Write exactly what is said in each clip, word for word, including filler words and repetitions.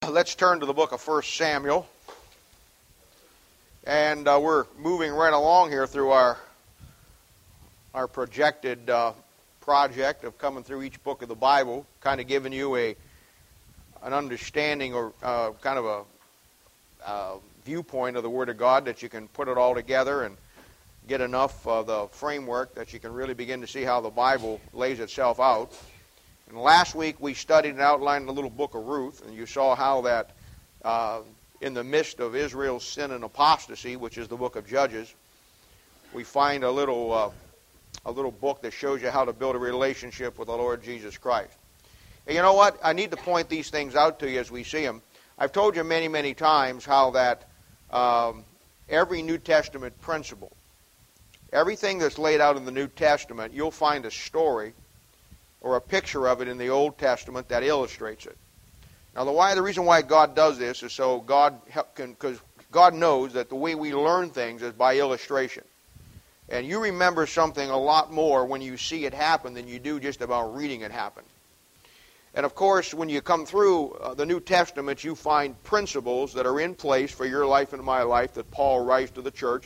Let's turn to the book of First Samuel. And uh, we're moving right along here through our our projected uh, project of coming through each book of the Bible, kind of giving you a an understanding or uh, kind of a uh, viewpoint of the Word of God that you can put it all together and get enough of the framework that you can really begin to see how the Bible lays itself out. And last week we studied and outlined the little book of Ruth, and you saw how that uh, in the midst of Israel's sin and apostasy, which is the book of Judges, we find a little uh, a little book that shows you how to build a relationship with the Lord Jesus Christ. And you know what? I need to point these things out to you as we see them. I've told you many, many times how that um, every New Testament principle, everything that's laid out in the New Testament, you'll find a story or a picture of it in the Old Testament that illustrates it. Now, the why the reason why God does this is so God can, because God knows that the way we learn things is by illustration. And you remember something a lot more when you see it happen than you do just about reading it happen. And of course, when you come through uh, the New Testament, you find principles that are in place for your life and my life that Paul writes to the church.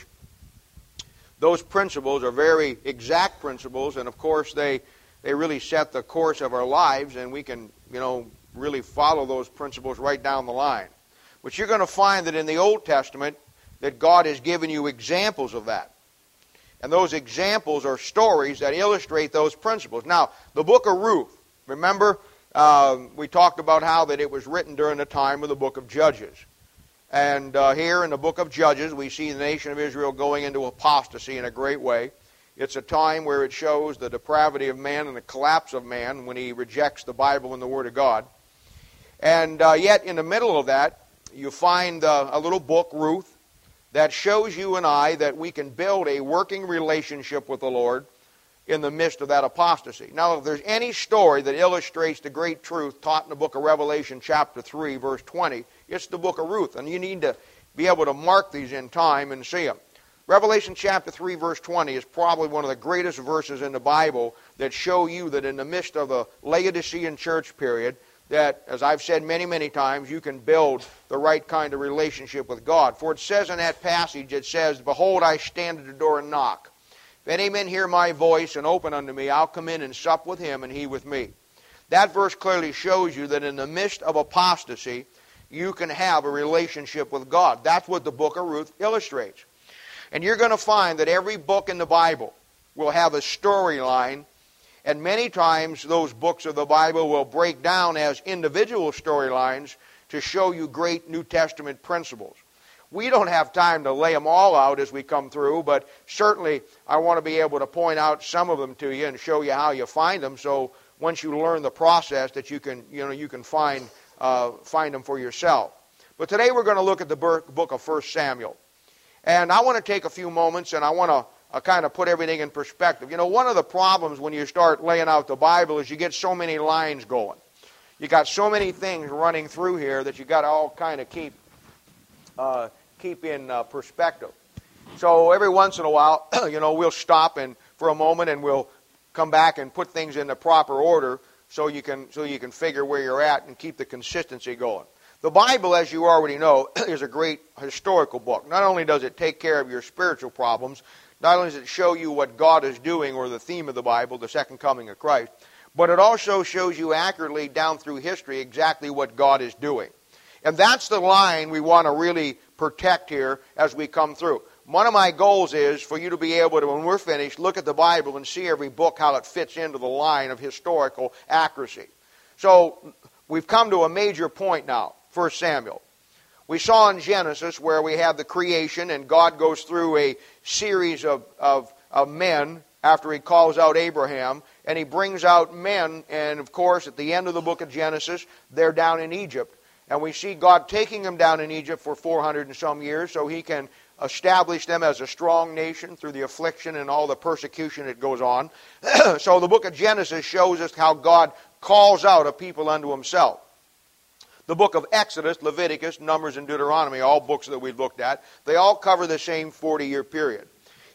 Those principles are very exact principles, and of course they they really set the course of our lives, and we can, you know, really follow those principles right down the line. But you're going to find that in the Old Testament that God has given you examples of that. And those examples are stories that illustrate those principles. Now, the book of Ruth, remember, uh, we talked about how that it was written during the time of the book of Judges. And uh, here in the book of Judges, we see the nation of Israel going into apostasy in a great way. It's a time where it shows the depravity of man and the collapse of man when he rejects the Bible and the Word of God. And uh, yet, in the middle of that, you find uh, a little book, Ruth, that shows you and I that we can build a working relationship with the Lord in the midst of that apostasy. Now, if there's any story that illustrates the great truth taught in the book of Revelation chapter three, verse twenty, it's the book of Ruth. And you need to be able to mark these in time and see them. Revelation chapter three, verse twenty is probably one of the greatest verses in the Bible that show you that in the midst of the Laodicean church period, that, as I've said many, many times, you can build the right kind of relationship with God. For it says in that passage, it says, "Behold, I stand at the door and knock. If any man hear my voice and open unto me, I'll come in and sup with him and he with me." That verse clearly shows you that in the midst of apostasy, you can have a relationship with God. That's what the book of Ruth illustrates. And you're going to find that every book in the Bible will have a storyline, and many times those books of the Bible will break down as individual storylines to show you great New Testament principles. We don't have time to lay them all out as we come through, but certainly I want to be able to point out some of them to you and show you how you find them, so once you learn the process that you can, you know, you can find uh, find them for yourself. But today we're going to look at the book of First Samuel. And I want to take a few moments and I want to uh, kind of put everything in perspective. You know, one of the problems when you start laying out the Bible is you get so many lines going. You got so many things running through here that you got to all kind of keep uh, keep in uh, perspective. So every once in a while, you know, we'll stop and for a moment and we'll come back and put things in the proper order so you can so you can figure where you're at and keep the consistency going. The Bible, as you already know, is a great historical book. Not only does it take care of your spiritual problems, not only does it show you what God is doing, or the theme of the Bible, the second coming of Christ, but it also shows you accurately down through history exactly what God is doing. And that's the line we want to really protect here as we come through. One of my goals is for you to be able to, when we're finished, look at the Bible and see every book how it fits into the line of historical accuracy. So we've come to a major point now. First Samuel. We saw in Genesis where we have the creation and God goes through a series of, of, of men after he calls out Abraham, and he brings out men, and of course at the end of the book of Genesis they're down in Egypt, and we see God taking them down in Egypt for four hundred and some years so he can establish them as a strong nation through the affliction and all the persecution that goes on. So the book of Genesis shows us how God calls out a people unto himself. The book of Exodus, Leviticus, Numbers, and Deuteronomy, all books that we've looked at, they all cover the same forty-year period.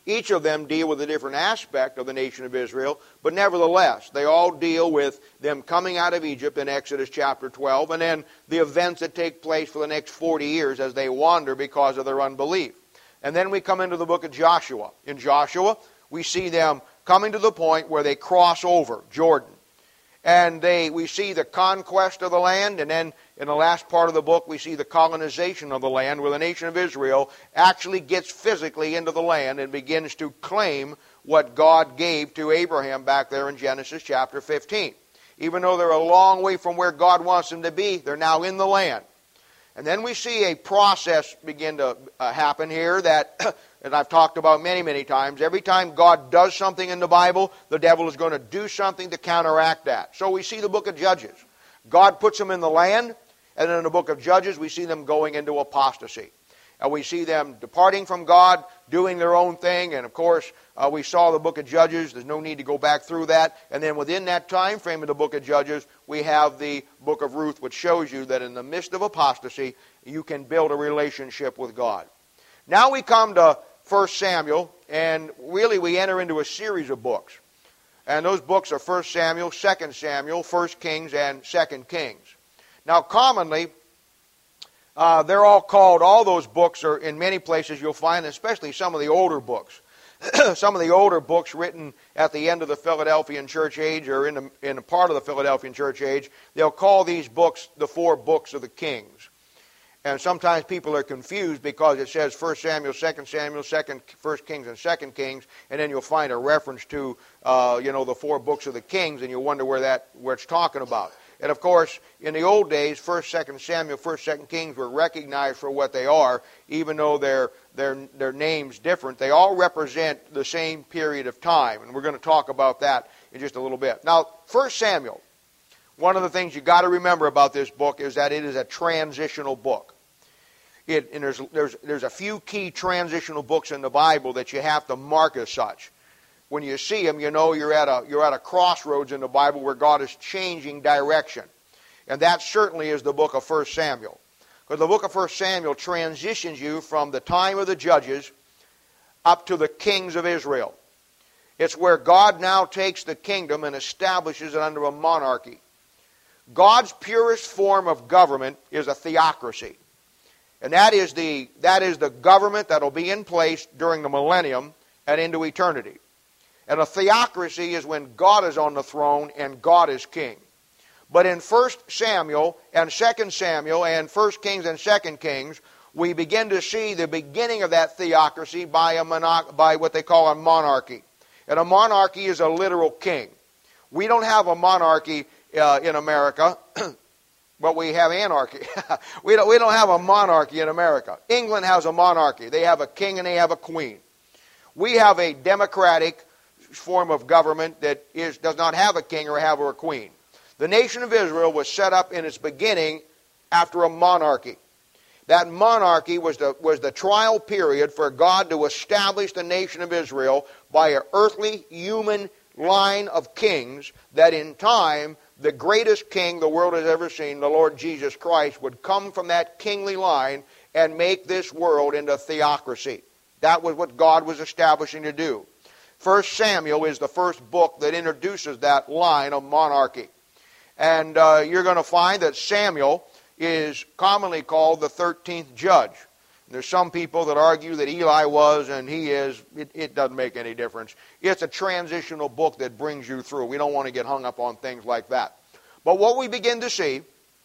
Each of them deal with a different aspect of the nation of Israel, but nevertheless, they all deal with them coming out of Egypt in Exodus chapter twelve, and then the events that take place for the next forty years as they wander because of their unbelief. And then we come into the book of Joshua. In Joshua, we see them coming to the point where they cross over Jordan. And they, we see the conquest of the land, and then in the last part of the book, we see the colonization of the land, where the nation of Israel actually gets physically into the land and begins to claim what God gave to Abraham back there in Genesis chapter fifteen. Even though they're a long way from where God wants them to be, they're now in the land. And then we see a process begin to uh, happen here that, and I've talked about many, many times. Every time God does something in the Bible, the devil is going to do something to counteract that. So we see the book of Judges. God puts them in the land, and then in the book of Judges, we see them going into apostasy. And we see them departing from God, doing their own thing. And of course, uh, we saw the book of Judges. There's no need to go back through that. And then within that time frame of the book of Judges, we have the book of Ruth, which shows you that in the midst of apostasy, you can build a relationship with God. Now we come to First Samuel, and really we enter into a series of books. And those books are First Samuel, Second Samuel, First Kings, and Second Kings. Now commonly, Uh, they're all called, all those books are in many places you'll find, especially some of the older books. Some of the older books written at the end of the Philadelphian church age, or in, the, in a part of the Philadelphian church age, they'll call these books the four books of the kings. And sometimes people are confused because it says First Samuel, Second Samuel, Second, First Kings, and Second Kings, and then you'll find a reference to, uh, you know, the four books of the kings, and you'll wonder where that, where it's talking about. And of course, in the old days, First, Second Samuel, First, Second Kings were recognized for what they are, even though their their their names different. They all represent the same period of time, and we're going to talk about that in just a little bit. Now, First Samuel, one of the things you got to remember about this book is that it is a transitional book. It and there's there's there's a few key transitional books in the Bible that you have to mark as such. When you see them, you know you're at a you're at a crossroads in the Bible where God is changing direction. And that certainly is the book of First Samuel. Because the book of First Samuel transitions you from the time of the judges up to the kings of Israel. It's where God now takes the kingdom and establishes it under a monarchy. God's purest form of government is a theocracy. And that is the that is the government that will be in place during the millennium and into eternity. And a theocracy is when God is on the throne and God is king. But in First Samuel and Second Samuel and First Kings and Second Kings, we begin to see the beginning of that theocracy by a mono- by what they call a monarchy. And a monarchy is a literal king. We don't have a monarchy uh, in America, but we have anarchy. we don't we don't have a monarchy in America. England has a monarchy. They have a king and they have a queen. We have a democratic form of government that is does not have a king or have a queen. The nation of Israel was set up in its beginning after a monarchy. That monarchy was the, was the trial period for God to establish the nation of Israel by an earthly human line of kings, that in time the greatest king the world has ever seen, the Lord Jesus Christ, would come from that kingly line and make this world into theocracy. That was what God was establishing to do. First Samuel is the first book that introduces that line of monarchy. And uh, you're going to find that Samuel is commonly called the thirteenth judge. There's some people that argue that Eli was and he is. It, it doesn't make any difference. It's a transitional book that brings you through. We don't want to get hung up on things like that. But what we begin to see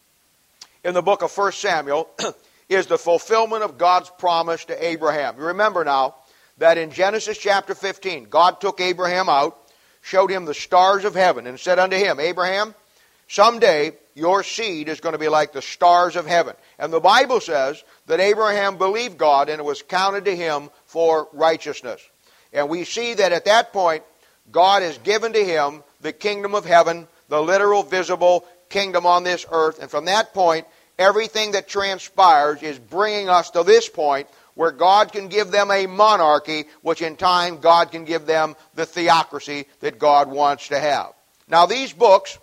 in the book of First Samuel is the fulfillment of God's promise to Abraham. You remember now that in Genesis chapter fifteen, God took Abraham out, showed him the stars of heaven, and said unto him, Abraham, someday your seed is going to be like the stars of heaven. And the Bible says that Abraham believed God and it was counted to him for righteousness. And we see that at that point, God has given to him the kingdom of heaven, the literal, visible kingdom on this earth. And from that point, everything that transpires is bringing us to this point where God can give them a monarchy, which in time God can give them the theocracy that God wants to have. Now these books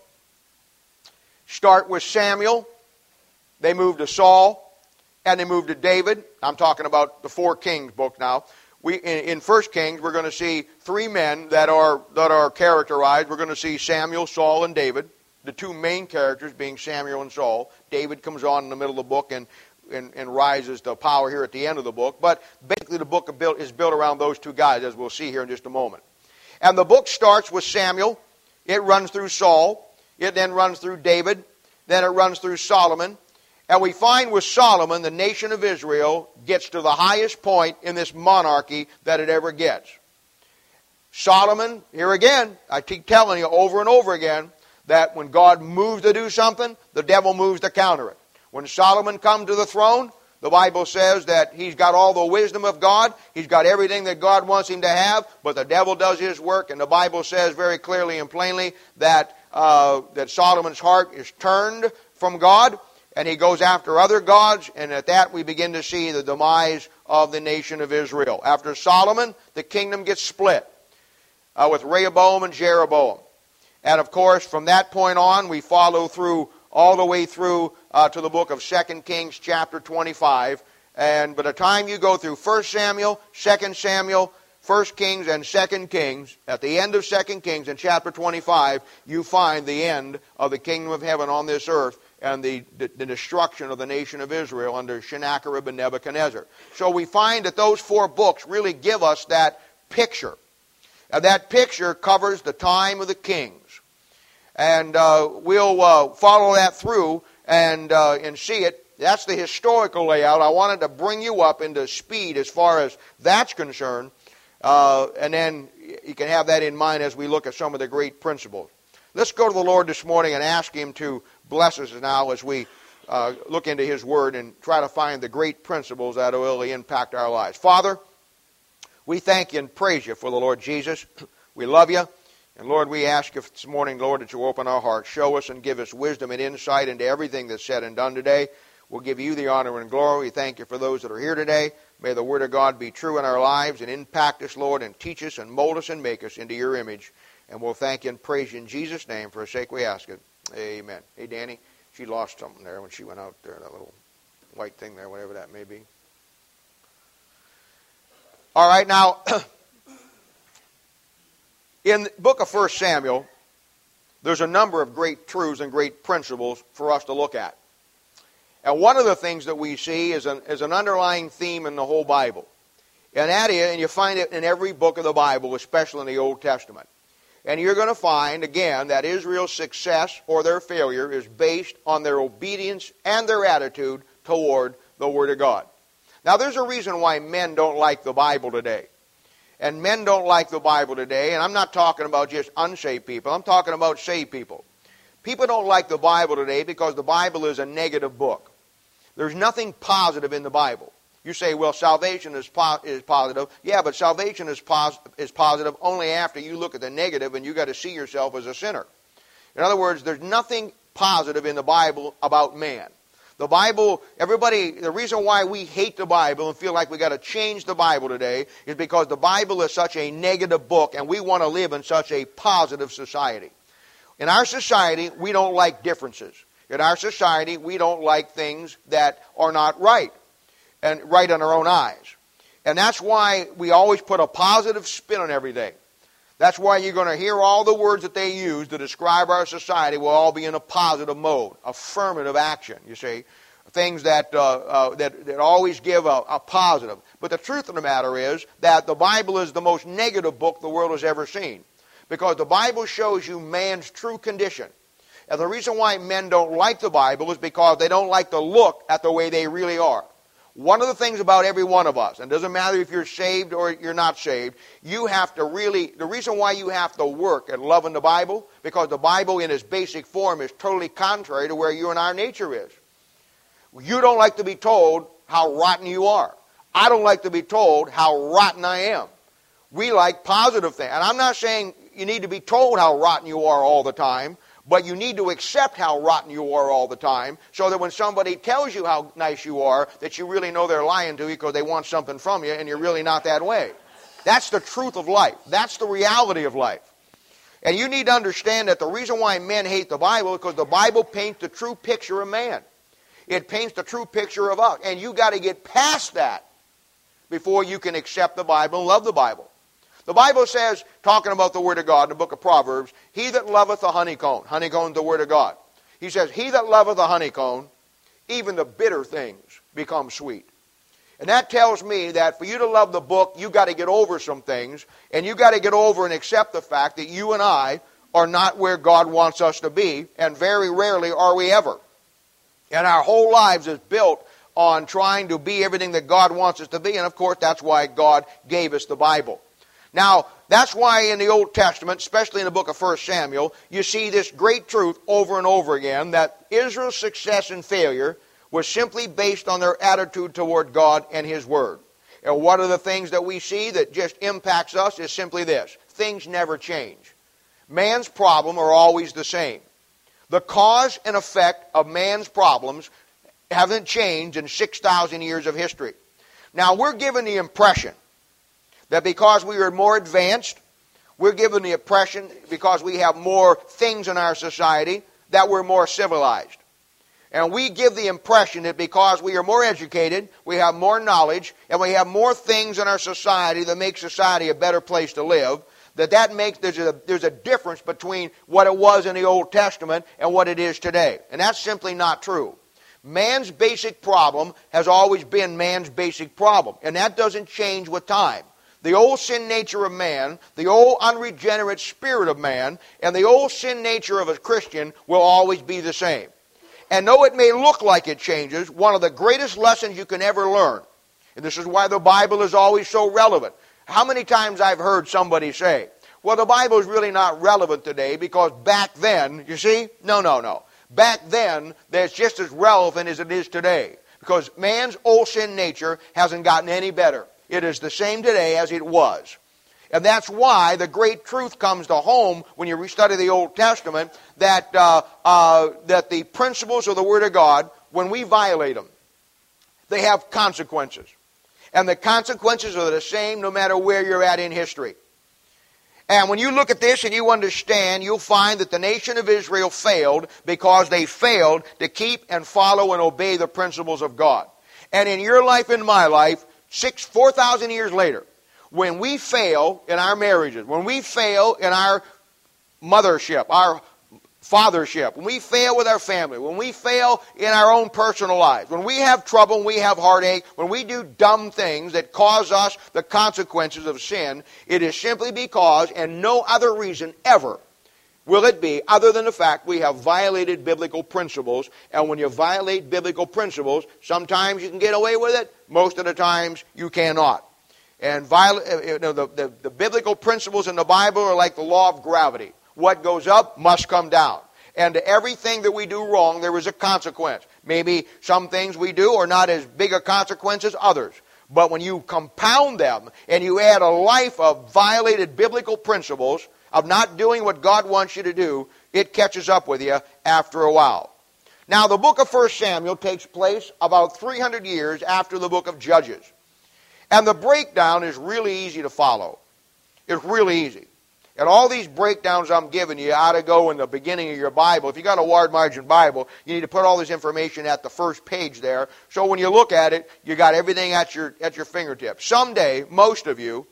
start with Samuel, they move to Saul, and they move to David. I'm talking about the Four Kings book now. we in, in First Kings, we're going to see three men that are that are characterized. We're going to see Samuel, Saul, and David. The two main characters being Samuel and Saul. David comes on in the middle of the book and, and, and rises to power here at the end of the book. But basically the book is built around those two guys, as we'll see here in just a moment. And the book starts with Samuel. It runs through Saul. It then runs through David. Then it runs through Solomon. And we find with Solomon, the nation of Israel gets to the highest point in this monarchy that it ever gets. Solomon, here again, I keep telling you over and over again, that when God moves to do something, the devil moves to counter it. When Solomon comes to the throne, the Bible says that he's got all the wisdom of God. He's got everything that God wants him to have, but the devil does his work. And the Bible says very clearly and plainly that, uh, that Solomon's heart is turned from God, and he goes after other gods. And at that we begin to see the demise of the nation of Israel. After Solomon, the kingdom gets split uh, with Rehoboam and Jeroboam. And of course, from that point on, we follow through all the way through uh, to the book of Second Kings chapter twenty-five. And by the time you go through First Samuel, Second Samuel, First Kings, and Second Kings, at the end of Second Kings in chapter twenty-five, you find the end of the kingdom of heaven on this earth and the, the, the destruction of the nation of Israel under Sennacherib and Nebuchadnezzar. So we find that those four books really give us that picture. And that picture covers the time of the kings. And uh, we'll uh, follow that through and uh, and see it. That's the historical layout. I wanted to bring you up into speed as far as that's concerned. Uh, and then you can have that in mind as we look at some of the great principles. Let's go to the Lord this morning and ask Him to bless us now as we uh, look into His Word and try to find the great principles that will really impact our lives. Father, we thank you and praise you for the Lord Jesus. We love you. And Lord, we ask you this morning, Lord, that you open our hearts. Show us and give us wisdom and insight into everything that's said and done today. We'll give you the honor and glory. We thank you for those that are here today. May the Word of God be true in our lives and impact us, Lord, and teach us and mold us and make us into your image. And we'll thank you and praise you in Jesus' name. For his sake we ask it. Amen. Hey, Danny, she lost something there when she went out there, that little white thing there, whatever that may be. All right, now... in the book of First Samuel, there's a number of great truths and great principles for us to look at. And one of the things that we see is an, is an underlying theme in the whole Bible. And that is, and you find it in every book of the Bible, especially in the Old Testament. And you're going to find, again, that Israel's success or their failure is based on their obedience and their attitude toward the Word of God. Now, there's a reason why men don't like the Bible today. And men don't like the Bible today, and I'm not talking about just unsaved people. I'm talking about saved people. People don't like the Bible today because the Bible is a negative book. There's nothing positive in the Bible. You say, well, salvation is po- is positive. Yeah, but salvation is, pos- is positive only after you look at the negative and you got to see yourself as a sinner. In other words, there's nothing positive in the Bible about man. The Bible, everybody, the reason why we hate the Bible and feel like we got to change the Bible today is because the Bible is such a negative book and we want to live in such a positive society. In our society, we don't like differences. In our society, we don't like things that are not right and right in our own eyes. And that's why we always put a positive spin on everything. That's why you're going to hear all the words that they use to describe our society will all be in a positive mode, affirmative action, you see. Things that, uh, uh, that, that always give a, a positive. But the truth of the matter is that the Bible is the most negative book the world has ever seen. Because the Bible shows you man's true condition. And the reason why men don't like the Bible is because they don't like to look at the way they really are. One of the things about every one of us, and it doesn't matter if you're saved or you're not saved, you have to really, the reason why you have to work at loving the Bible, because the Bible in its basic form is totally contrary to where you and our nature is. You don't like to be told how rotten you are. I don't like to be told how rotten I am. We like positive things. And I'm not saying you need to be told how rotten you are all the time, but you need to accept how rotten you are all the time so that when somebody tells you how nice you are, that you really know they're lying to you because they want something from you and you're really not that way. That's the truth of life. That's the reality of life. And you need to understand that the reason why men hate the Bible is because the Bible paints the true picture of man. It paints the true picture of us. And you got to get past that before you can accept the Bible and love the Bible. The Bible says, talking about the Word of God in the book of Proverbs, he that loveth the honeycomb, honeycomb is the Word of God. He says, he that loveth the honeycomb, even the bitter things become sweet. And that tells me that for you to love the book, you've got to get over some things, and you've got to get over and accept the fact that you and I are not where God wants us to be, and very rarely are we ever. And our whole lives is built on trying to be everything that God wants us to be, and of course that's why God gave us the Bible. Now, that's why in the Old Testament, especially in the book of First Samuel, you see this great truth over and over again, that Israel's success and failure was simply based on their attitude toward God and His Word. And one of the things that we see that just impacts us is simply this: things never change. Man's problems are always the same. The cause and effect of man's problems haven't changed in six thousand years of history. Now, we're given the impression that because we are more advanced, we're given the impression, because we have more things in our society, that we're more civilized. And we give the impression that because we are more educated, we have more knowledge, and we have more things in our society that make society a better place to live, that that makes there's a, there's a difference between what it was in the Old Testament and what it is today. And that's simply not true. Man's basic problem has always been man's basic problem, and that doesn't change with time. The old sin nature of man, the old unregenerate spirit of man, and the old sin nature of a Christian will always be the same. And though it may look like it changes, one of the greatest lessons you can ever learn, and this is why the Bible is always so relevant. How many times I've heard somebody say, well, the Bible is really not relevant today because back then, you see? No, no, no. Back then, that's just as relevant as it is today, because man's old sin nature hasn't gotten any better. It is the same today as it was. And that's why the great truth comes to home when you study the Old Testament, that, uh, uh, that the principles of the Word of God, when we violate them, they have consequences. And the consequences are the same no matter where you're at in history. And when you look at this and you understand, you'll find that the nation of Israel failed because they failed to keep and follow and obey the principles of God. And in your life and my life, six, four thousand years later, when we fail in our marriages, when we fail in our mothership, our fathership, when we fail with our family, when we fail in our own personal lives, when we have trouble, when we have heartache, when we do dumb things that cause us the consequences of sin, it is simply because, and no other reason ever, will it be other than the fact we have violated biblical principles. And when you violate biblical principles, sometimes you can get away with it, most of the times you cannot. And viola- you know, the, the, the biblical principles in the Bible are like the law of gravity. What goes up must come down. And to everything that we do wrong, there is a consequence. Maybe some things we do are not as big a consequence as others. But when you compound them and you add a life of violated biblical principles, of not doing what God wants you to do, it catches up with you after a while. Now, the book of First Samuel takes place about three hundred years after the book of Judges. And the breakdown is really easy to follow. It's really easy. And all these breakdowns I'm giving you ought to go in the beginning of your Bible. If you got a wide margin Bible, you need to put all this information at the first page there. So when you look at it, you got everything at your, at your fingertips. Someday, most of you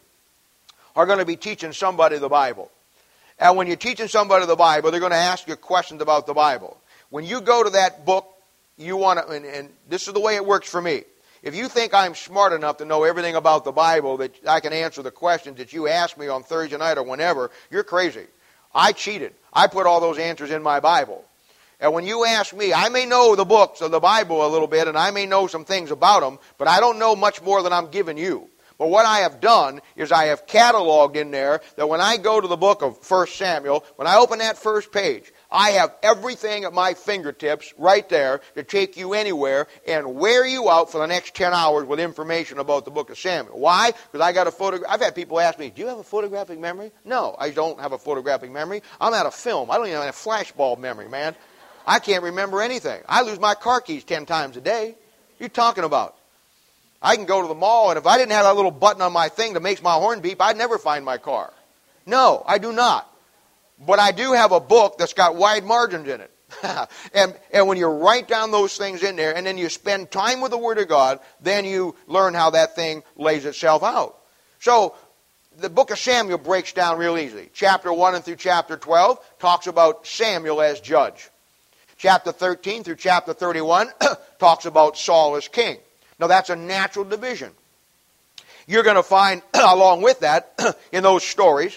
are going to be teaching somebody the Bible. And when you're teaching somebody the Bible, they're going to ask you questions about the Bible. When you go to that book, you want to, and, and this is the way it works for me. If you think I'm smart enough to know everything about the Bible, that I can answer the questions that you ask me on Thursday night or whenever, you're crazy. I cheated. I put all those answers in my Bible. And when you ask me, I may know the books of the Bible a little bit, and I may know some things about them, but I don't know much more than I'm giving you. But what I have done is I have cataloged in there that when I go to the book of First Samuel, when I open that first page, I have everything at my fingertips right there to take you anywhere and wear you out for the next ten hours with information about the book of Samuel. Why? Because I got a photograph. I've had people ask me, do you have a photographic memory? No, I don't have a photographic memory. I'm out of film. I don't even have a flashbulb memory, man. I can't remember anything. I lose my car keys ten times a day. What are you talking about? I can go to the mall, and if I didn't have that little button on my thing that makes my horn beep, I'd never find my car. No, I do not. But I do have a book that's got wide margins in it. and, and when you write down those things in there, and then you spend time with the Word of God, then you learn how that thing lays itself out. So, the book of Samuel breaks down real easily. Chapter one and through chapter twelve talks about Samuel as judge. Chapter thirteen through chapter thirty-one talks about Saul as king. Now that's a natural division. You're going to find, along with that, in those stories,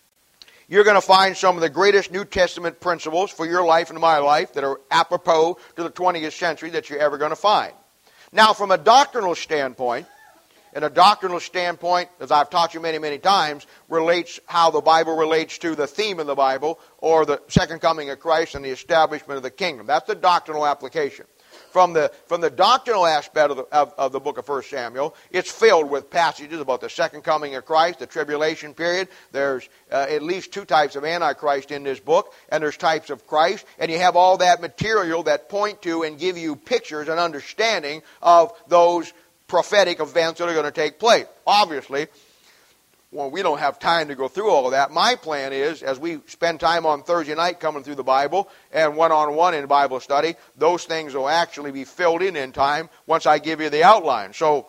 you're going to find some of the greatest New Testament principles for your life and my life that are apropos to the twentieth century that you're ever going to find. Now, from a doctrinal standpoint, and a doctrinal standpoint, as I've taught you many, many times, relates how the Bible relates to the theme of the Bible, or the second coming of Christ and the establishment of the kingdom. That's the doctrinal application. From the, from the doctrinal aspect of the, of, of the book of First Samuel, it's filled with passages about the second coming of Christ, the tribulation period. There's uh, at least two types of Antichrist in this book, and there's types of Christ, and you have all that material that point to and give you pictures and understanding of those prophetic events that are going to take place. Obviously, well, we don't have time to go through all of that. My plan is, as we spend time on Thursday night coming through the Bible and one-on-one in Bible study, those things will actually be filled in in time once I give you the outline. So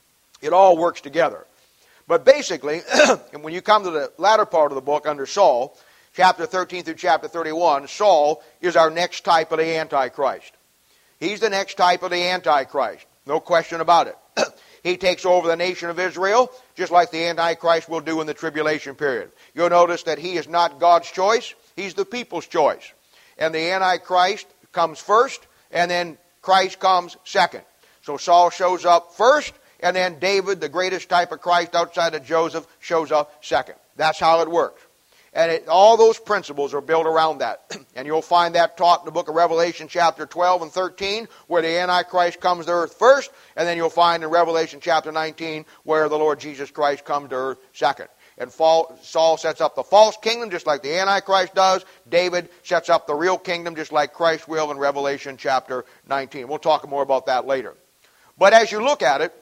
it all works together. But basically, when you come to the latter part of the book under Saul, chapter thirteen through chapter thirty-one, Saul is our next type of the Antichrist. He's the next type of the Antichrist. No question about it. He takes over the nation of Israel, just like the Antichrist will do in the tribulation period. You'll notice that he is not God's choice, he's the people's choice. And the Antichrist comes first, and then Christ comes second. So Saul shows up first, and then David, the greatest type of Christ outside of Joseph, shows up second. That's how it works. And it, all those principles are built around that. And you'll find that taught in the book of Revelation chapter twelve and thirteen, where the Antichrist comes to earth first, and then you'll find in Revelation chapter nineteen, where the Lord Jesus Christ comes to earth second. And Saul sets up the false kingdom, just like the Antichrist does. David sets up the real kingdom, just like Christ will in Revelation chapter nineteen. We'll talk more about that later. But as you look at it,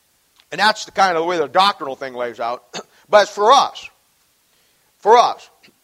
and that's the kind of the way the doctrinal thing lays out, but it's for us. For us,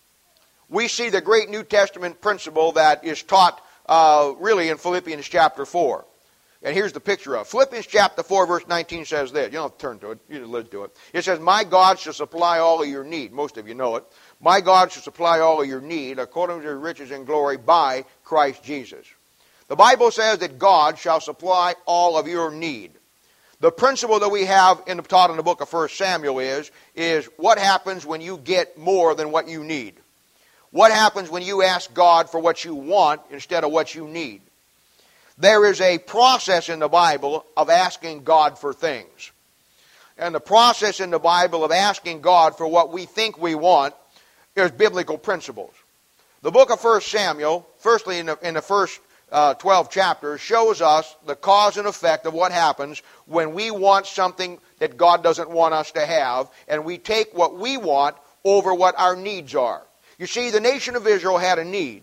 we see the great New Testament principle that is taught uh, really in Philippians chapter four. And here's the picture of it. Philippians chapter four, verse nineteen says this. You don't have to turn to it. You just listen to it. It says, "My God shall supply all of your need." Most of you know it. "My God shall supply all of your need according to his riches and glory by Christ Jesus." The Bible says that God shall supply all of your need. The principle that we have in the, taught in the book of First Samuel is, is what happens when you get more than what you need? What happens when you ask God for what you want instead of what you need? There is a process in the Bible of asking God for things. And the process in the Bible of asking God for what we think we want is biblical principles. The book of First Samuel, firstly in the, in the first Uh, twelve chapters, shows us the cause and effect of what happens when we want something that God doesn't want us to have, and we take what we want over what our needs are. You see, the nation of Israel had a need.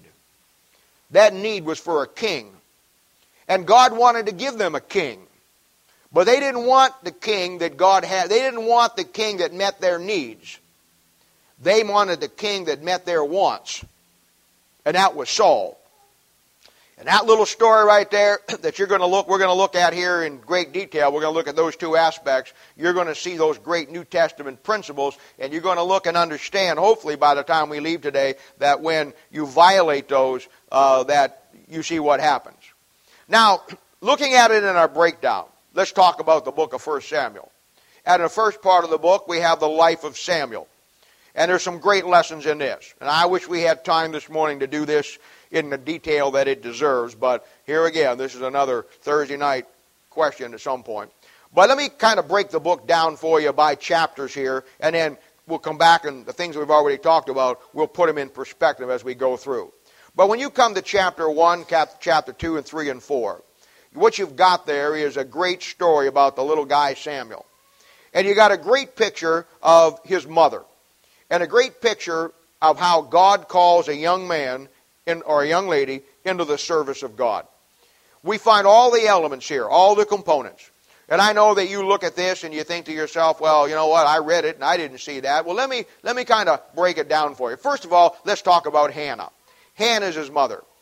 That need was for a king. And God wanted to give them a king. But they didn't want the king that God had. They didn't want the king that met their needs. They wanted the king that met their wants. And that was Saul. And that little story right there that you're going to look, we're going to look at here in great detail. We're going to look at those two aspects. You're going to see those great New Testament principles, and you're going to look and understand, hopefully by the time we leave today, that when you violate those, uh, that you see what happens. Now, looking at it in our breakdown, let's talk about the book of First Samuel. And in the first part of the book, we have the life of Samuel. And there's some great lessons in this. And I wish we had time this morning to do this in the detail that it deserves. But here again, this is another Thursday night question at some point. But let me kind of break the book down for you by chapters here. And then we'll come back and the things we've already talked about, we'll put them in perspective as we go through. But when you come to chapter one, chapter two, and three, and four, what you've got there is a great story about the little guy Samuel. And you got a great picture of his mother. And a great picture of how God calls a young man in, or a young lady into the service of God. We find all the elements here, all the components. And I know that you look at this and you think to yourself, well, you know what, I read it and I didn't see that. Well, let me, let me kind of break it down for you. First of all, let's talk about Hannah. Hannah is his mother.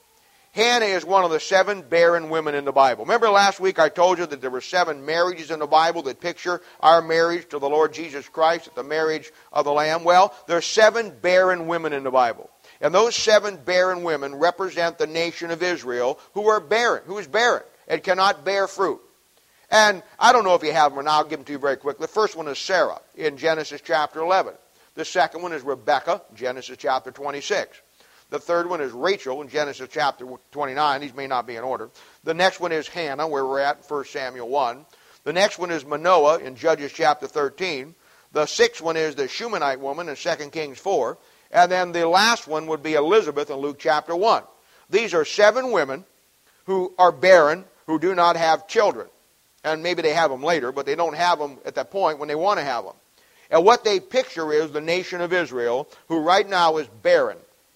Hannah is one of the seven barren women in the Bible. Remember last week I told you that there were seven marriages in the Bible that picture our marriage to the Lord Jesus Christ at the marriage of the Lamb? Well, there are seven barren women in the Bible. And those seven barren women represent the nation of Israel who are barren, who is barren and cannot bear fruit. And I don't know if you have them or not. I'll give them to you very quickly. The first one is Sarah in Genesis chapter eleven. The second one is Rebekah, Genesis chapter twenty-six. The third one is Rachel in Genesis chapter twenty-nine. These may not be in order. The next one is Hannah, where we're at in First Samuel one. The next one is Manoah in Judges chapter thirteen. The sixth one is the Shunammite woman in Second Kings four. And then the last one would be Elizabeth in Luke chapter one. These are seven women who are barren, who do not have children. And maybe they have them later, but they don't have them at that point when they want to have them. And what they picture is the nation of Israel, who right now is barren.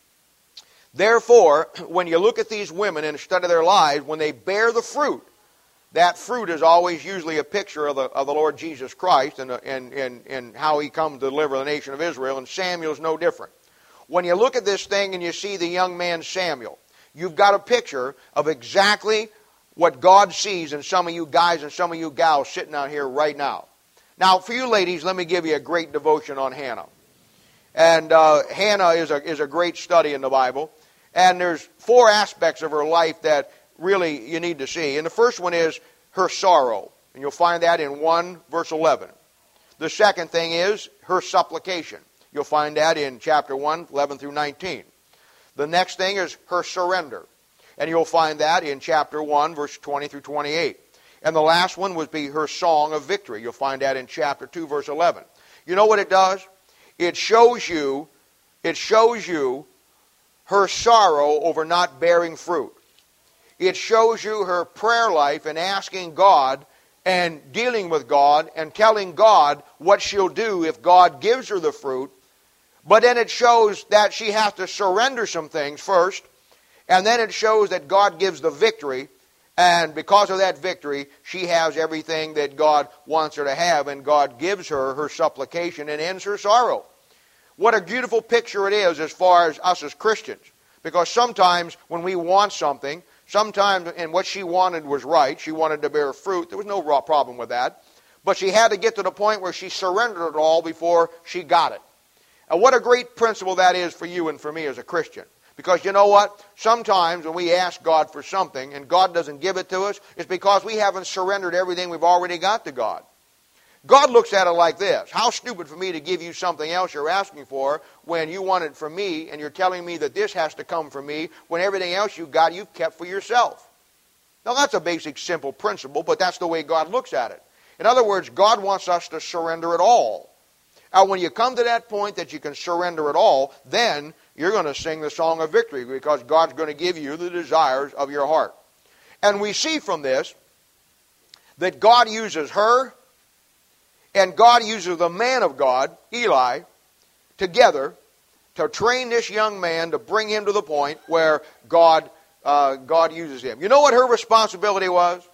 Therefore, when you look at these women and study their lives, when they bear the fruit, that fruit is always usually a picture of the, of the Lord Jesus Christ and, and, and, and how He comes to deliver the nation of Israel, and Samuel's no different. When you look at this thing and you see the young man Samuel, you've got a picture of exactly what God sees in some of you guys and some of you gals sitting out here right now. Now, for you ladies, let me give you a great devotion on Hannah. And uh, Hannah is a, is a great study in the Bible. And there's four aspects of her life that really you need to see. And the first one is her sorrow. And you'll find that in one verse eleven. The second thing is her supplication. You'll find that in chapter one, eleven through nineteen. The next thing is her surrender. And you'll find that in chapter one, verse twenty through twenty-eight. And the last one would be her song of victory. You'll find that in chapter two, verse eleven. You know what it does? It shows you, it shows you her sorrow over not bearing fruit. It shows you her prayer life and asking God and dealing with God and telling God what she'll do if God gives her the fruit. But then it shows that she has to surrender some things first. And then it shows that God gives the victory, and because of that victory, she has everything that God wants her to have, and God gives her her supplication and ends her sorrow. What a beautiful picture it is as far as us as Christians. Because sometimes when we want something, sometimes, and what she wanted was right, she wanted to bear fruit, there was no raw problem with that, but she had to get to the point where she surrendered it all before she got it. And what a great principle that is for you and for me as a Christian. Because you know what? Sometimes when we ask God for something and God doesn't give it to us, it's because we haven't surrendered everything we've already got to God. God looks at it like this. How stupid for me to give you something else you're asking for when you want it from me and you're telling me that this has to come from me when everything else you've got you've kept for yourself. Now that's a basic simple principle, but that's the way God looks at it. In other words, God wants us to surrender it all. And when you come to that point that you can surrender it all, then you're going to sing the song of victory because God's going to give you the desires of your heart. And we see from this that God uses her and God uses the man of God, Eli, together to train this young man to bring him to the point where God, uh, God uses him. You know what her responsibility was,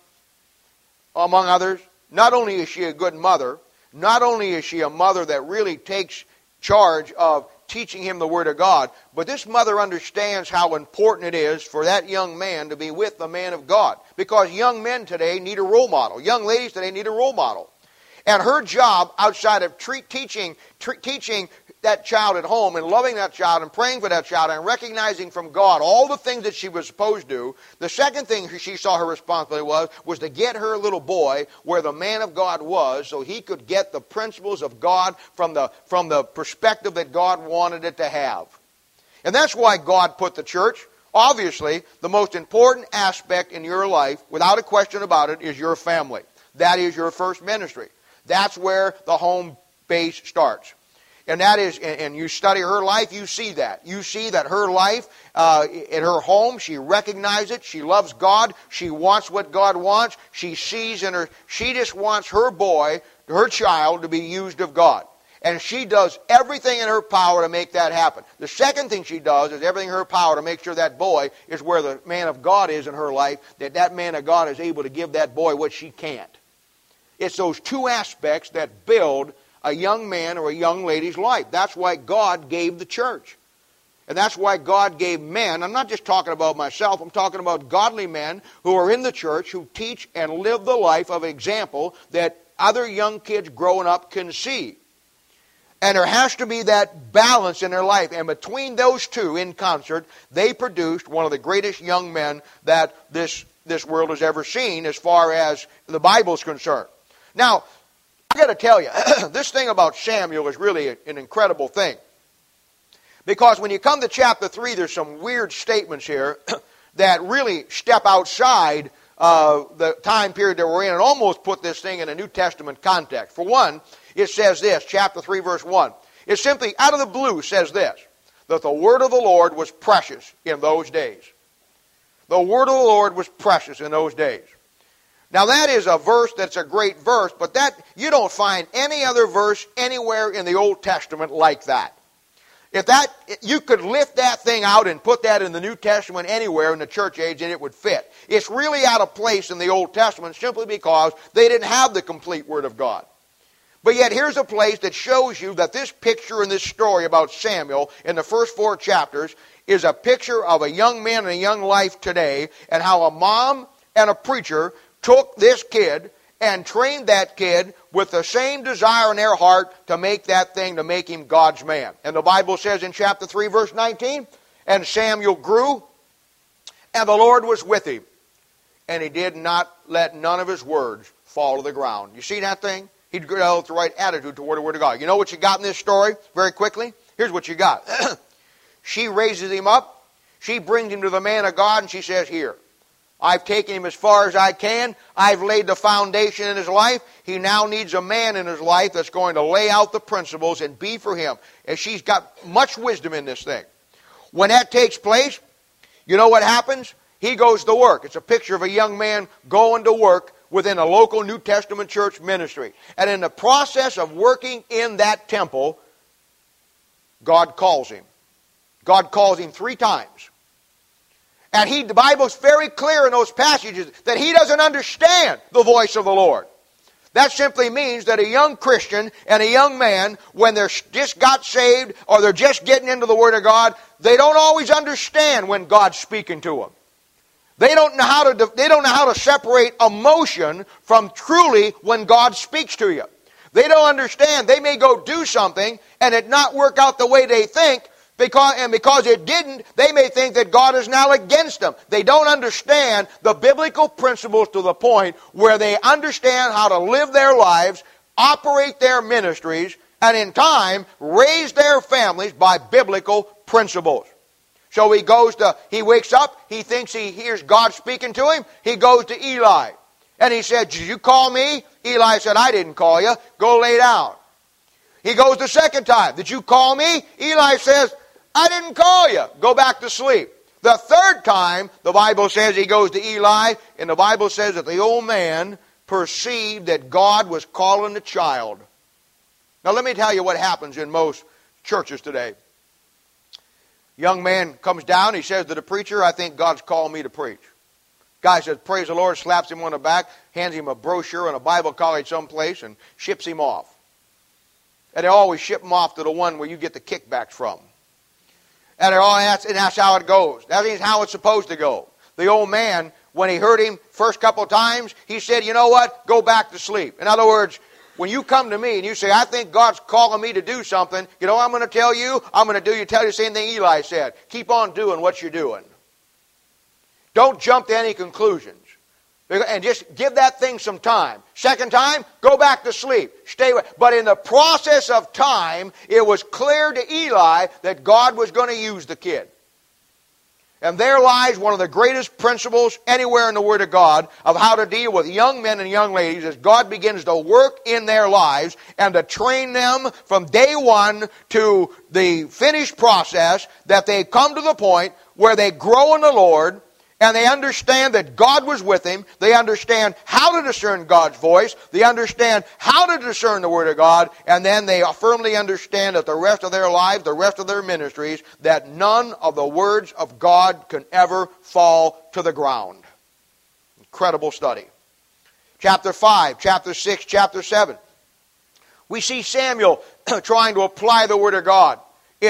among others? Not only is she a good mother, not only is she a mother that really takes charge of teaching him the Word of God, but this mother understands how important it is for that young man to be with the man of God. Because young men today need a role model. Young ladies today need a role model. And her job, outside of treat, teaching, tre- teaching that child at home and loving that child and praying for that child and recognizing from God all the things that she was supposed to do, the second thing she saw her responsibility was, was to get her little boy where the man of God was so he could get the principles of God from the, from the perspective that God wanted it to have. And that's why God put the church. Obviously, the most important aspect in your life, without a question about it, is your family. That is your first ministry. That's where the home base starts. And that is, and you study her life, you see that. You see that her life, uh, in her home, she recognizes it. She loves God. She wants what God wants. She sees in her, she just wants her boy, her child, to be used of God. And she does everything in her power to make that happen. The second thing she does is everything in her power to make sure that boy is where the man of God is in her life, that that man of God is able to give that boy what she can't. It's those two aspects that build a young man or a young lady's life. That's why God gave the church. And that's why God gave men, I'm not just talking about myself, I'm talking about godly men who are in the church who teach and live the life of example that other young kids growing up can see. And there has to be that balance in their life. And between those two in concert, they produced one of the greatest young men that this, this world has ever seen as far as the Bible is concerned. Now, I've got to tell you, this thing about Samuel is really an incredible thing. Because when you come to chapter three, there's some weird statements here that really step outside uh, the time period that we're in and almost put this thing in a New Testament context. For one, it says this, chapter three, verse one. It simply, out of the blue, says this, that the word of the Lord was precious in those days. The word of the Lord was precious in those days. Now that is a verse that's a great verse, but that you don't find any other verse anywhere in the Old Testament like that. If that, you could lift that thing out and put that in the New Testament anywhere in the church age and it would fit. It's really out of place in the Old Testament simply because they didn't have the complete Word of God. But yet here's a place that shows you that this picture in this story about Samuel in the first four chapters is a picture of a young man and a young life today, and how a mom and a preacher took this kid and trained that kid with the same desire in their heart to make that thing, to make him God's man. And the Bible says in chapter three, verse nineteen, and Samuel grew, and the Lord was with him, and he did not let none of his words fall to the ground. You see that thing? He developed the right attitude toward the Word of God. You know what you got in this story? Very quickly. Here's what you got. She raises him up. She brings him to the man of God, and she says, here, I've taken him as far as I can. I've laid the foundation in his life. He now needs a man in his life that's going to lay out the principles and be for him. And she's got much wisdom in this thing. When that takes place, you know what happens? He goes to work. It's a picture of a young man going to work within a local New Testament church ministry. And in the process of working in that temple, God calls him. God calls him three times. And he, the Bible's very clear in those passages that he doesn't understand the voice of the Lord. That simply means that a young Christian and a young man, when they're just got saved or they're just getting into the Word of God, they don't always understand when God's speaking to them. They don't know how to, they don't know how to separate emotion from truly when God speaks to you. They don't understand. They may go do something and it not work out the way they think, because, and because it didn't, they may think that God is now against them. They don't understand the biblical principles to the point where they understand how to live their lives, operate their ministries, and in time raise their families by biblical principles. So he goes to, he wakes up, he thinks he hears God speaking to him, he goes to Eli. And he said, did you call me? Eli said, I didn't call you, go lay down. He goes the second time, did you call me? Eli says, I didn't call you, go back to sleep. The third time, the Bible says he goes to Eli, and the Bible says that the old man perceived that God was calling the child. Now let me tell you what happens in most churches today. Young man comes down, he says to the preacher, I think God's calling me to preach. Guy says, praise the Lord, slaps him on the back, hands him a brochure in a Bible college someplace, and ships him off. And they always ship him off to the one where you get the kickbacks from. And, all, and, that's, and that's how it goes. That is how it's supposed to go. The old man, when he heard him first couple of times, he said, you know what, go back to sleep. In other words, when you come to me and you say, I think God's calling me to do something, you know what I'm going to tell you? I'm going to do you tell you the same thing Eli said. Keep on doing what you're doing. Don't jump to any conclusions. And just give that thing some time. Second time, go back to sleep. Stay away. But in the process of time, it was clear to Eli that God was going to use the kid. And there lies one of the greatest principles anywhere in the Word of God of how to deal with young men and young ladies as God begins to work in their lives and to train them from day one to the finished process, that they come to the point where they grow in the Lord and they understand that God was with him. They understand how to discern God's voice. They understand how to discern the Word of God. And then they firmly understand that the rest of their lives, the rest of their ministries, that none of the words of God can ever fall to the ground. Incredible study. Chapter five, chapter six, chapter seven. We see Samuel trying to apply the Word of God in the,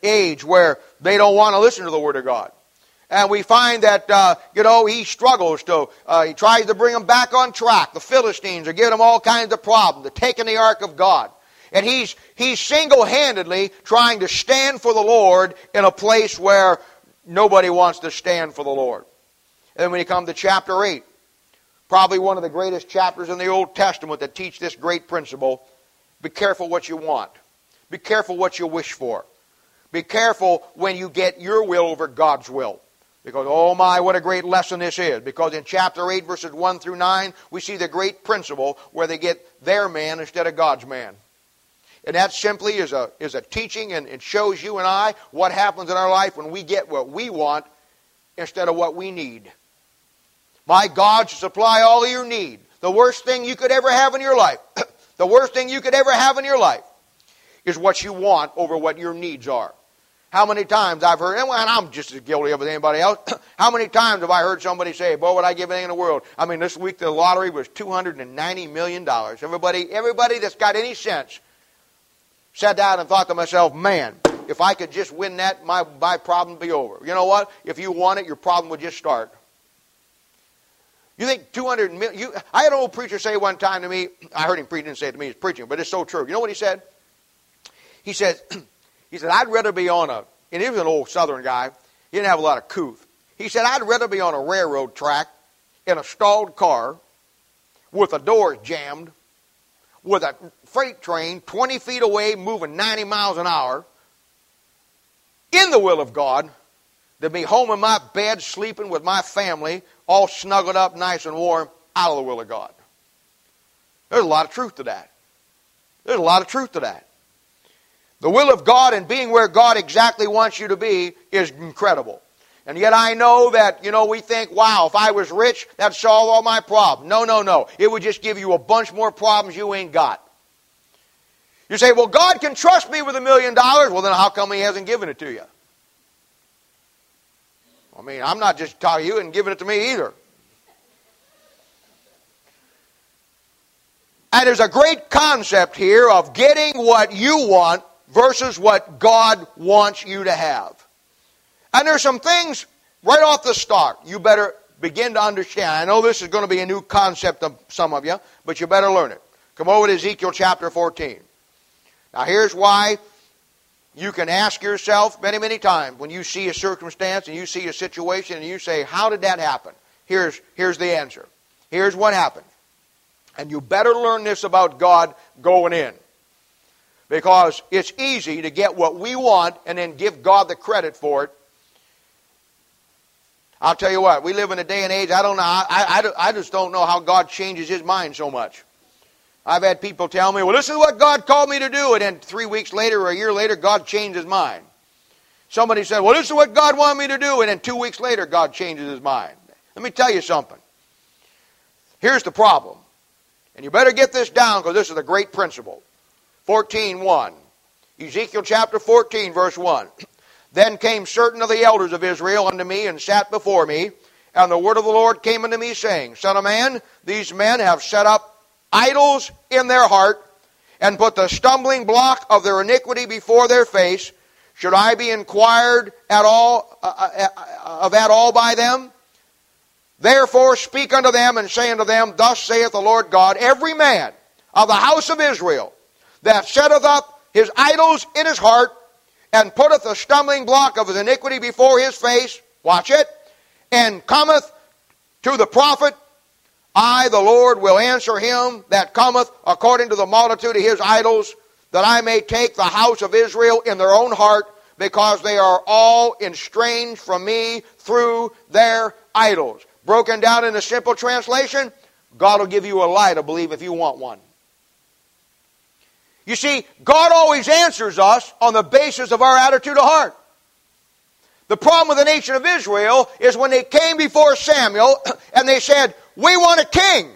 age where they don't want to listen to the Word of God. And we find that, uh, you know, he struggles to, uh, he tries to bring them back on track. The Philistines are giving him all kinds of problems. They're taking the ark of God. And he's, he's single-handedly trying to stand for the Lord in a place where nobody wants to stand for the Lord. And then when you come to chapter eight, probably one of the greatest chapters in the Old Testament that teach this great principle, be careful what you want. Be careful what you wish for. Be careful when you get your will over God's will. Because, oh my, what a great lesson this is. Because in chapter eight, verses one through nine, we see the great principle where they get their man instead of God's man. And that simply is a, is a teaching, and it shows you and I what happens in our life when we get what we want instead of what we need. My God shall supply all of your need. The worst thing you could ever have in your life, the worst thing you could ever have in your life is what you want over what your needs are. How many times I've heard, and I'm just as guilty of it as anybody else, how many times have I heard somebody say, boy, would I give anything in the world? I mean, this week the lottery was two hundred ninety million dollars. Everybody, everybody that's got any sense sat down and thought to myself, man, if I could just win that, my, my problem would be over. You know what? If you won it, your problem would just start. You think two hundred million, you, I had an old preacher say one time to me, I heard him preach, didn't say it to me, he's preaching, but it's so true. You know what he said? He said, he said, I'd rather be on a, and he was an old southern guy, he didn't have a lot of couth. He said, I'd rather be on a railroad track in a stalled car with the doors jammed, with a freight train twenty feet away moving ninety miles an hour in the will of God than be home in my bed sleeping with my family all snuggled up nice and warm out of the will of God. There's a lot of truth to that. There's a lot of truth to that. The will of God and being where God exactly wants you to be is incredible. And yet I know that, you know, we think, wow, if I was rich, that'd solve all my problems. No, no, no. It would just give you a bunch more problems you ain't got. You say, well, God can trust me with a million dollars. Well, then how come He hasn't given it to you? I mean, I'm not just telling you and giving it to me either. And there's a great concept here of getting what you want versus what God wants you to have. And there's some things right off the start you better begin to understand. I know this is going to be a new concept to some of you, but you better learn it. Come over to Ezekiel chapter fourteen. Now here's why you can ask yourself many, many times when you see a circumstance and you see a situation and you say, how did that happen? Here's, here's the answer. Here's what happened. And you better learn this about God going in. Because it's easy to get what we want and then give God the credit for it. I'll tell you what, we live in a day and age, I don't know, I, I, I just don't know how God changes His mind so much. I've had people tell me, well, this is what God called me to do, and then three weeks later or a year later, God changed His mind. Somebody said, well, this is what God wanted me to do, and then two weeks later, God changes His mind. Let me tell you something. Here's the problem. And you better get this down because this is a great principle. fourteen one. Ezekiel chapter fourteen, verse one. Then came certain of the elders of Israel unto me and sat before me. And the word of the Lord came unto me, saying, Son of man, these men have set up idols in their heart, and put the stumbling block of their iniquity before their face. Should I be inquired at all uh, uh, of that all by them? Therefore speak unto them, and say unto them, Thus saith the Lord God, every man of the house of Israel that setteth up his idols in his heart, and putteth the stumbling block of his iniquity before his face, watch it, and cometh to the prophet, I, the Lord, will answer him that cometh according to the multitude of his idols, that I may take the house of Israel in their own heart, because they are all estranged from me through their idols. Broken down in a simple translation, God will give you a lie to believe if you want one. You see, God always answers us on the basis of our attitude of heart. The problem with the nation of Israel is when they came before Samuel and they said, we want a king.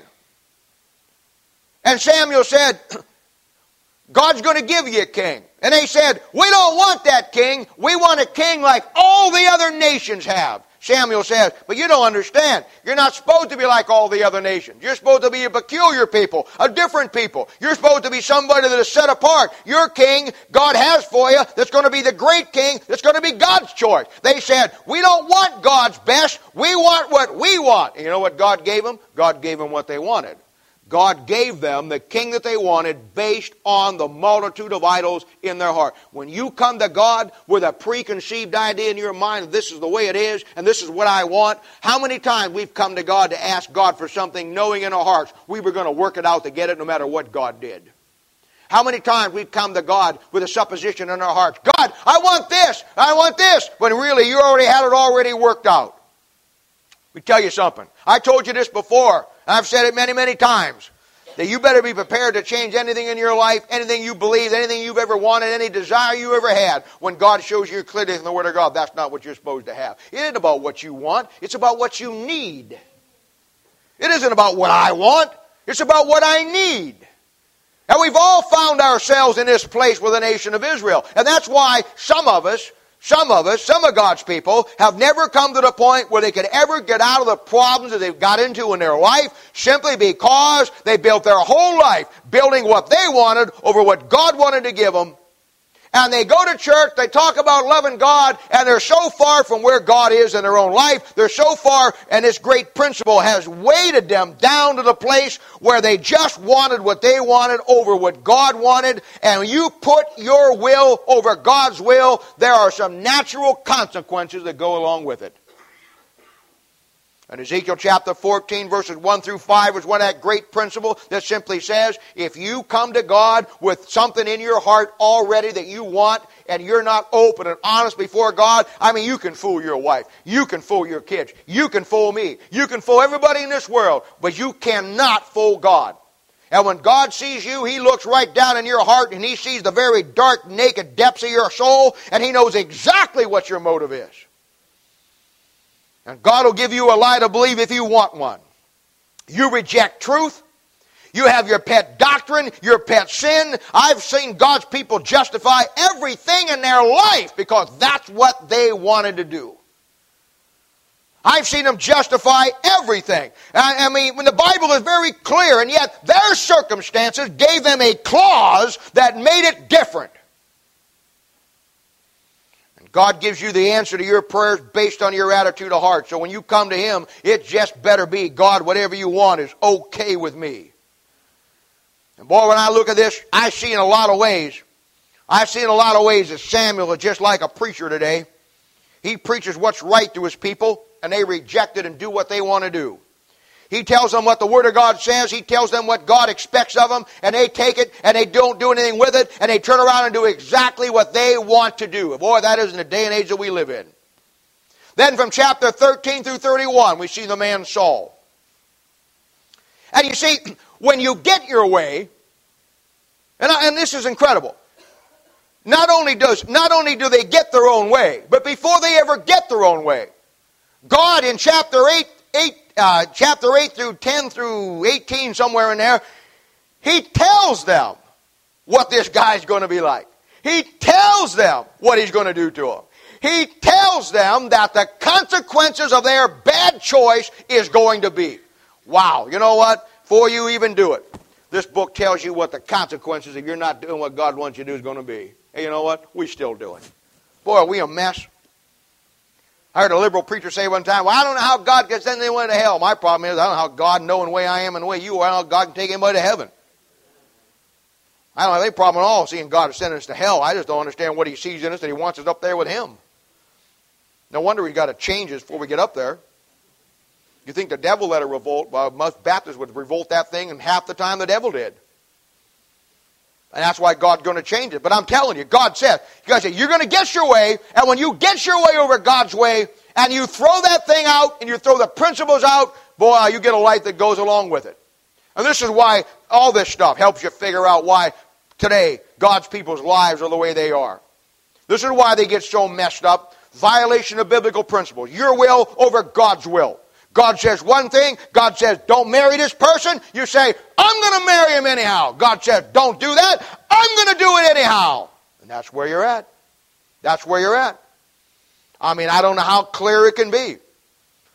And Samuel said, God's going to give you a king. And they said, we don't want that king. We want a king like all the other nations have. Samuel says, but you don't understand. You're not supposed to be like all the other nations. You're supposed to be a peculiar people, a different people. You're supposed to be somebody that is set apart. Your king, God has for you, that's going to be the great king, that's going to be God's choice. They said, we don't want God's best. We want what we want. And you know what God gave them? God gave them what they wanted. God gave them the king that they wanted based on the multitude of idols in their heart. When you come to God with a preconceived idea in your mind, this is the way it is, and this is what I want, how many times we've come to God to ask God for something, knowing in our hearts we were going to work it out to get it no matter what God did? How many times we've come to God with a supposition in our hearts, God, I want this, I want this, when really you already had it already worked out. Let me tell you something. I told you this before. I've said it many, many times, that you better be prepared to change anything in your life, anything you believe, anything you've ever wanted, any desire you ever had. When God shows you clearly in the Word of God, that's not what you're supposed to have. It isn't about what you want. It's about what you need. It isn't about what I want. It's about what I need. And we've all found ourselves in this place with the nation of Israel. And that's why some of us, Some of us, some of God's people, have never come to the point where they could ever get out of the problems that they've got into in their life simply because they built their whole life building what they wanted over what God wanted to give them. And they go to church, they talk about loving God, and they're so far from where God is in their own life. They're so far, and this great principle has weighted them down to the place where they just wanted what they wanted over what God wanted. And when you put your will over God's will, there are some natural consequences that go along with it. And Ezekiel chapter fourteen, verses one through five is one of that great principle that simply says, if you come to God with something in your heart already that you want, and you're not open and honest before God, I mean, you can fool your wife. You can fool your kids. You can fool me. You can fool everybody in this world, but you cannot fool God. And when God sees you, He looks right down in your heart, and He sees the very dark, naked depths of your soul, and He knows exactly what your motive is. And God will give you a lie to believe if you want one. You reject truth. You have your pet doctrine, your pet sin. I've seen God's people justify everything in their life because that's what they wanted to do. I've seen them justify everything. I, I mean, when the Bible is very clear, and yet their circumstances gave them a clause that made it different. God gives you the answer to your prayers based on your attitude of heart. So when you come to Him, it just better be, God, whatever you want is okay with me. And boy, when I look at this, I see in a lot of ways, I've seen a lot of ways that Samuel is just like a preacher today. He preaches what's right to his people, and they reject it and do what they want to do. He tells them what the Word of God says. He tells them what God expects of them. And they take it and they don't do anything with it. And they turn around and do exactly what they want to do. Boy, that isn't the day and age that we live in. Then from chapter thirteen through thirty-one, we see the man Saul. And you see, when you get your way, and, I, and this is incredible. Not only, does, not only do they get their own way, but before they ever get their own way, God in chapter eight, eight Uh, chapter eight through ten through eighteen, somewhere in there, He tells them what this guy's going to be like. He tells them what He's going to do to them. He tells them that the consequences of their bad choice is going to be. Wow, you know what? Before you even do it, this book tells you what the consequences if you're not doing what God wants you to do is going to be. Hey, you know what? We still do it. Boy, are we a mess. I heard a liberal preacher say one time, well, I don't know how God can send anyone to hell. My problem is, I don't know how God, knowing the way I am and the way you are, I don't know how God can take anybody to heaven. I don't have any problem at all seeing God send us to hell. I just don't understand what He sees in us that He wants us up there with Him. No wonder we've got to change this before we get up there. You think the devil let a revolt? Well, most Baptists would revolt that thing, and half the time the devil did. And that's why God's going to change it. But I'm telling you, God says, God said, you're going to get your way, and when you get your way over God's way, and you throw that thing out, and you throw the principles out, boy, you get a life that goes along with it. And this is why all this stuff helps you figure out why today God's people's lives are the way they are. This is why they get so messed up. Violation of biblical principles. Your will over God's will. God says one thing. God says, don't marry this person. You say, I'm going to marry him anyhow. God says, don't do that. I'm going to do it anyhow. And that's where you're at. That's where you're at. I mean, I don't know how clear it can be.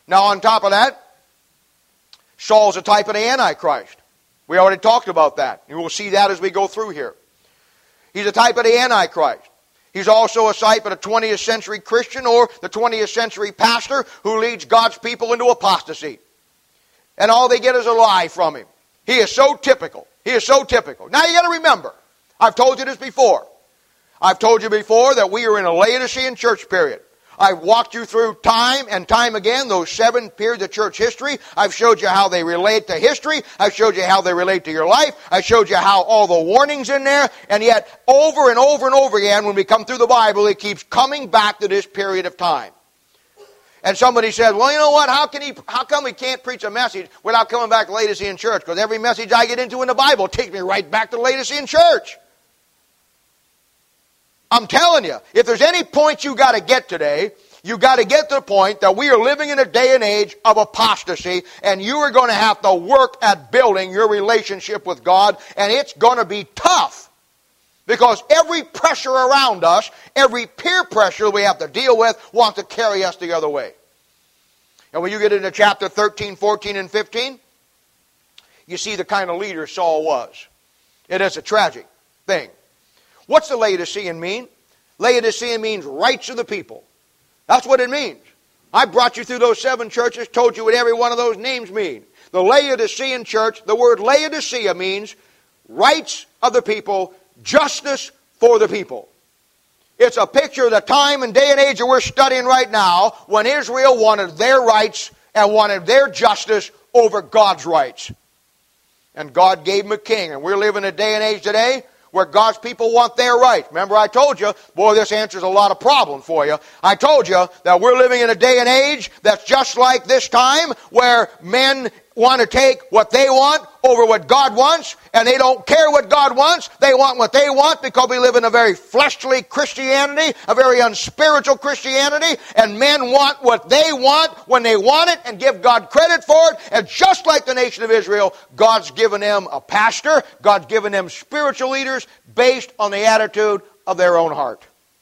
Now on top of that, Saul's a type of the Antichrist. We already talked about that. You will see that as we go through here. He's a type of the Antichrist. He's also a type of the twentieth century Christian or the twentieth century pastor who leads God's people into apostasy. And all they get is a lie from him. He is so typical. He is so typical. Now you got to remember, I've told you this before. I've told you before that we are in a Laodicean church period. I've walked you through time and time again those seven periods of church history. I've showed you how they relate to history. I've showed you how they relate to your life. I showed you how all the warnings in there. And yet, over and over and over again, when we come through the Bible, it keeps coming back to this period of time. And somebody says, well, you know what? How can he? How come he can't preach a message without coming back to Laodicean church? Because every message I get into in the Bible takes me right back to Laodicean church. I'm telling you, if there's any point you got to get today, you got to get to the point that we are living in a day and age of apostasy, and you are going to have to work at building your relationship with God, and it's going to be tough. Because every pressure around us, every peer pressure we have to deal with, wants to carry us the other way. And when you get into chapter thirteen, fourteen, and fifteen, you see the kind of leader Saul was. It is a tragic thing. What's the Laodicean mean? Laodicean means rights of the people. That's what it means. I brought you through those seven churches, told you what every one of those names mean. The Laodicean church, the word Laodicea means rights of the people, justice for the people. It's a picture of the time and day and age that we're studying right now when Israel wanted their rights and wanted their justice over God's rights. And God gave them a king. And we're living in a day and age today where God's people want their rights. Remember I told you, boy, this answers a lot of problems for you. I told you that we're living in a day and age that's just like this time where men want to take what they want over what God wants, and they don't care what God wants. They want what they want because we live in a very fleshly Christianity, a very unspiritual Christianity, and men want what they want when they want it and give God credit for it. And just like the nation of Israel, God's given them a pastor, God's given them spiritual leaders based on the attitude of their own heart.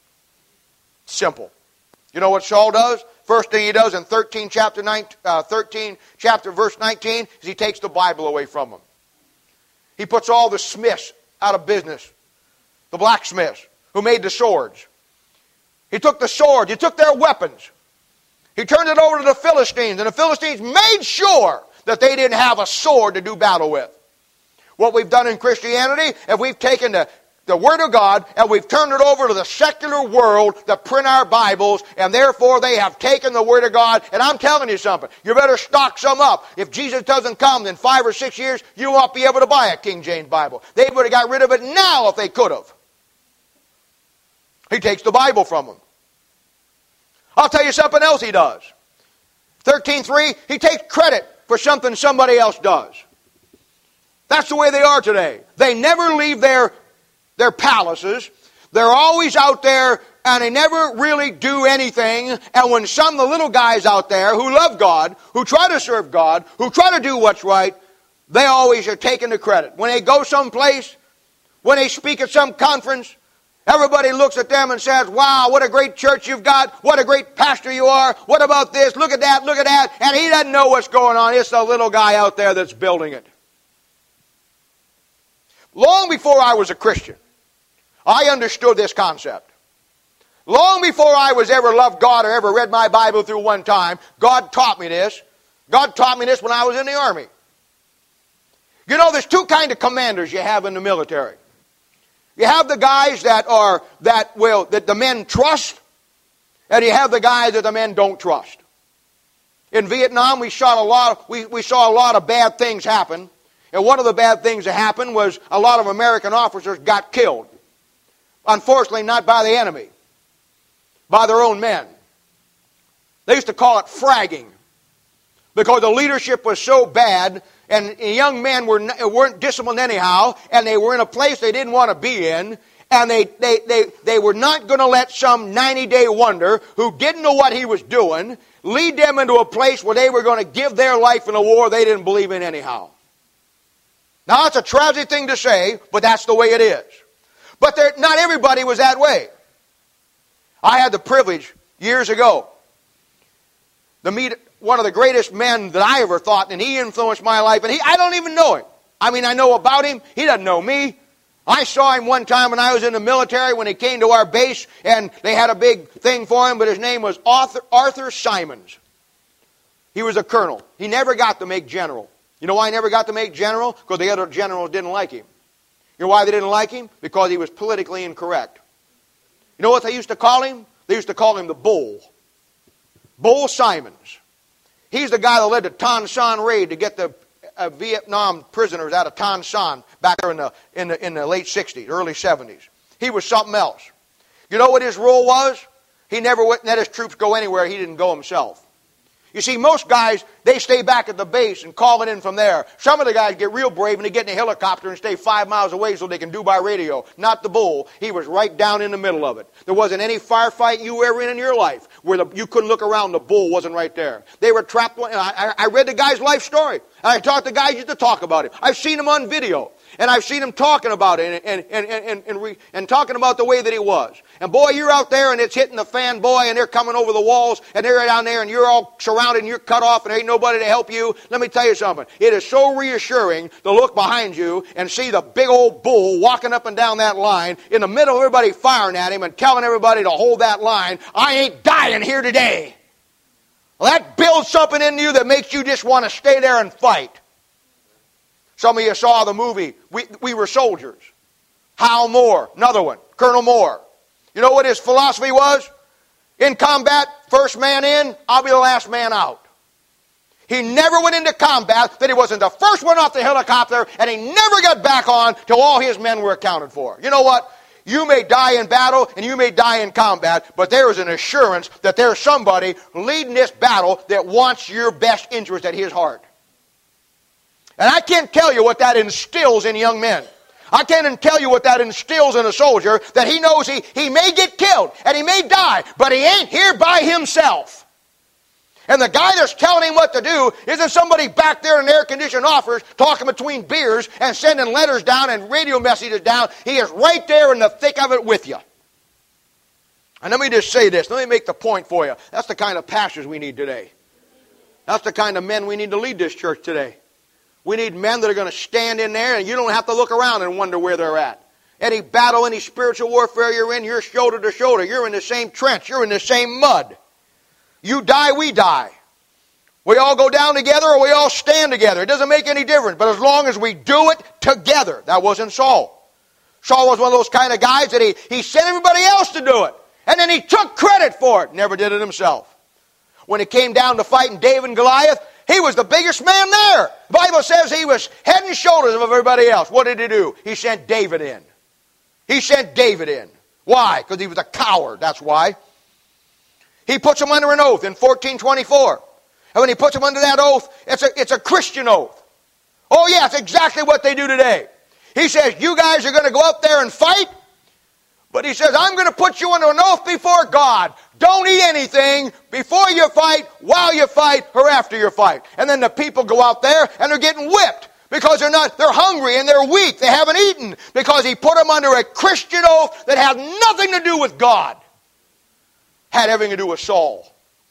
Simple. You know what Saul does? First thing he does in thirteen chapter nine, uh, thirteen chapter verse nineteen is he takes the Bible away from them. He puts all the smiths out of business, the blacksmiths who made the swords. He took the swords, he took their weapons. He turned it over to the Philistines, and the Philistines made sure that they didn't have a sword to do battle with. What we've done in Christianity, if we've taken the the Word of God, and we've turned it over to the secular world that print our Bibles, and therefore they have taken the Word of God. And I'm telling you something, you better stock some up. If Jesus doesn't come in five or six years, you won't be able to buy a King James Bible. They would have got rid of it now if they could have. He takes the Bible from them. I'll tell you something else he does. thirteen three, he takes credit for something somebody else does. That's the way they are today. They never leave their Their palaces. They're always out there and they never really do anything. And when some of the little guys out there who love God, who try to serve God, who try to do what's right, they always are taking the credit. When they go someplace, when they speak at some conference, everybody looks at them and says, wow, what a great church you've got. What a great pastor you are. What about this? Look at that, look at that. And he doesn't know what's going on. It's the little guy out there that's building it. Long before I was a Christian, I understood this concept. Long before I was ever loved God or ever read my Bible through one time, God taught me this. God taught me this when I was in the army. You know, there's two kinds of commanders you have in the military. You have the guys that are that will that the men trust, and you have the guys that the men don't trust. In Vietnam, we shot a lot. We we saw a lot of bad things happen, and one of the bad things that happened was a lot of American officers got killed. Unfortunately, not by the enemy, by their own men. They used to call it fragging because the leadership was so bad and young men were, weren't disciplined anyhow, and they were in a place they didn't want to be in, and they, they, they, they were not going to let some ninety-day wonder who didn't know what he was doing lead them into a place where they were going to give their life in a war they didn't believe in anyhow. Now, that's a tragic thing to say, but that's the way it is. But there, not everybody was that way. I had the privilege years ago to meet one of the greatest men that I ever thought, and he influenced my life, and he, I don't even know him. I mean, I know about him. He doesn't know me. I saw him one time when I was in the military when he came to our base, and they had a big thing for him, but his name was Arthur, Arthur Simons. He was a colonel. He never got to make general. You know why he never got to make general? Because the other generals didn't like him. You know why they didn't like him? Because he was politically incorrect. You know what they used to call him? They used to call him the Bull. Bull Simons. He's the guy that led the Tan Son raid to get the uh, Vietnam prisoners out of Tan Son back there in the, in the, in the late sixties, early seventies. He was something else. You know what his role was? He never let his troops go anywhere. He didn't go himself. You see, most guys, they stay back at the base and call it in from there. Some of the guys get real brave and they get in a helicopter and stay five miles away so they can do by radio. Not the Bull. He was right down in the middle of it. There wasn't any firefight you were ever in in your life where the, you couldn't look around. The Bull wasn't right there. They were trapped. I, I read the guy's life story. And I talked to guys used to talk about it. I've seen him on video. And I've seen him talking about it and, and, and, and, and, re, and talking about the way that he was. And boy, you're out there and it's hitting the fan, boy, and they're coming over the walls and they're down there and you're all surrounded and you're cut off and there ain't nobody to help you. Let me tell you something. It is so reassuring to look behind you and see the big old Bull walking up and down that line in the middle of everybody firing at him and telling everybody to hold that line. I ain't dying here today. Well, that builds something in you that makes you just want to stay there and fight. Some of you saw the movie, We, we Were Soldiers. Hal Moore, another one, Colonel Moore. You know what his philosophy was? In combat, first man in, I'll be the last man out. He never went into combat that he wasn't the first one off the helicopter, and he never got back on till all his men were accounted for. You know what? You may die in battle and you may die in combat, but there is an assurance that there's somebody leading this battle that wants your best interest at his heart. And I can't tell you what that instills in young men. I can't tell you what that instills in a soldier, that he knows he, he may get killed and he may die, but he ain't here by himself. And the guy that's telling him what to do isn't somebody back there in an air-conditioned office talking between beers and sending letters down and radio messages down. He is right there in the thick of it with you. And let me just say this. Let me make the point for you. That's the kind of pastors we need today. That's the kind of men we need to lead this church today. We need men that are going to stand in there and you don't have to look around and wonder where they're at. Any battle, any spiritual warfare you're in, you're shoulder to shoulder. You're in the same trench. You're in the same mud. You die, we die. We all go down together or we all stand together. It doesn't make any difference. But as long as we do it together. That wasn't Saul. Saul was one of those kind of guys that he, he sent everybody else to do it. And then he took credit for it. Never did it himself. When it came down to fighting David and Goliath, he was the biggest man there. The Bible says he was head and shoulders above everybody else. What did he do? He sent David in. He sent David in. Why? Because he was a coward. That's why. He puts him under an oath in fourteen twenty-four. And when he puts him under that oath, it's a, it's a Christian oath. Oh yeah, it's exactly what they do today. He says, you guys are going to go up there and fight. But he says, I'm going to put you under an oath before God. Don't eat anything before you fight, while you fight, or after you fight. And then the people go out there and they're getting whipped because they're not, they're hungry and they're weak. They haven't eaten because he put them under a Christian oath that had nothing to do with God. Had everything to do with Saul.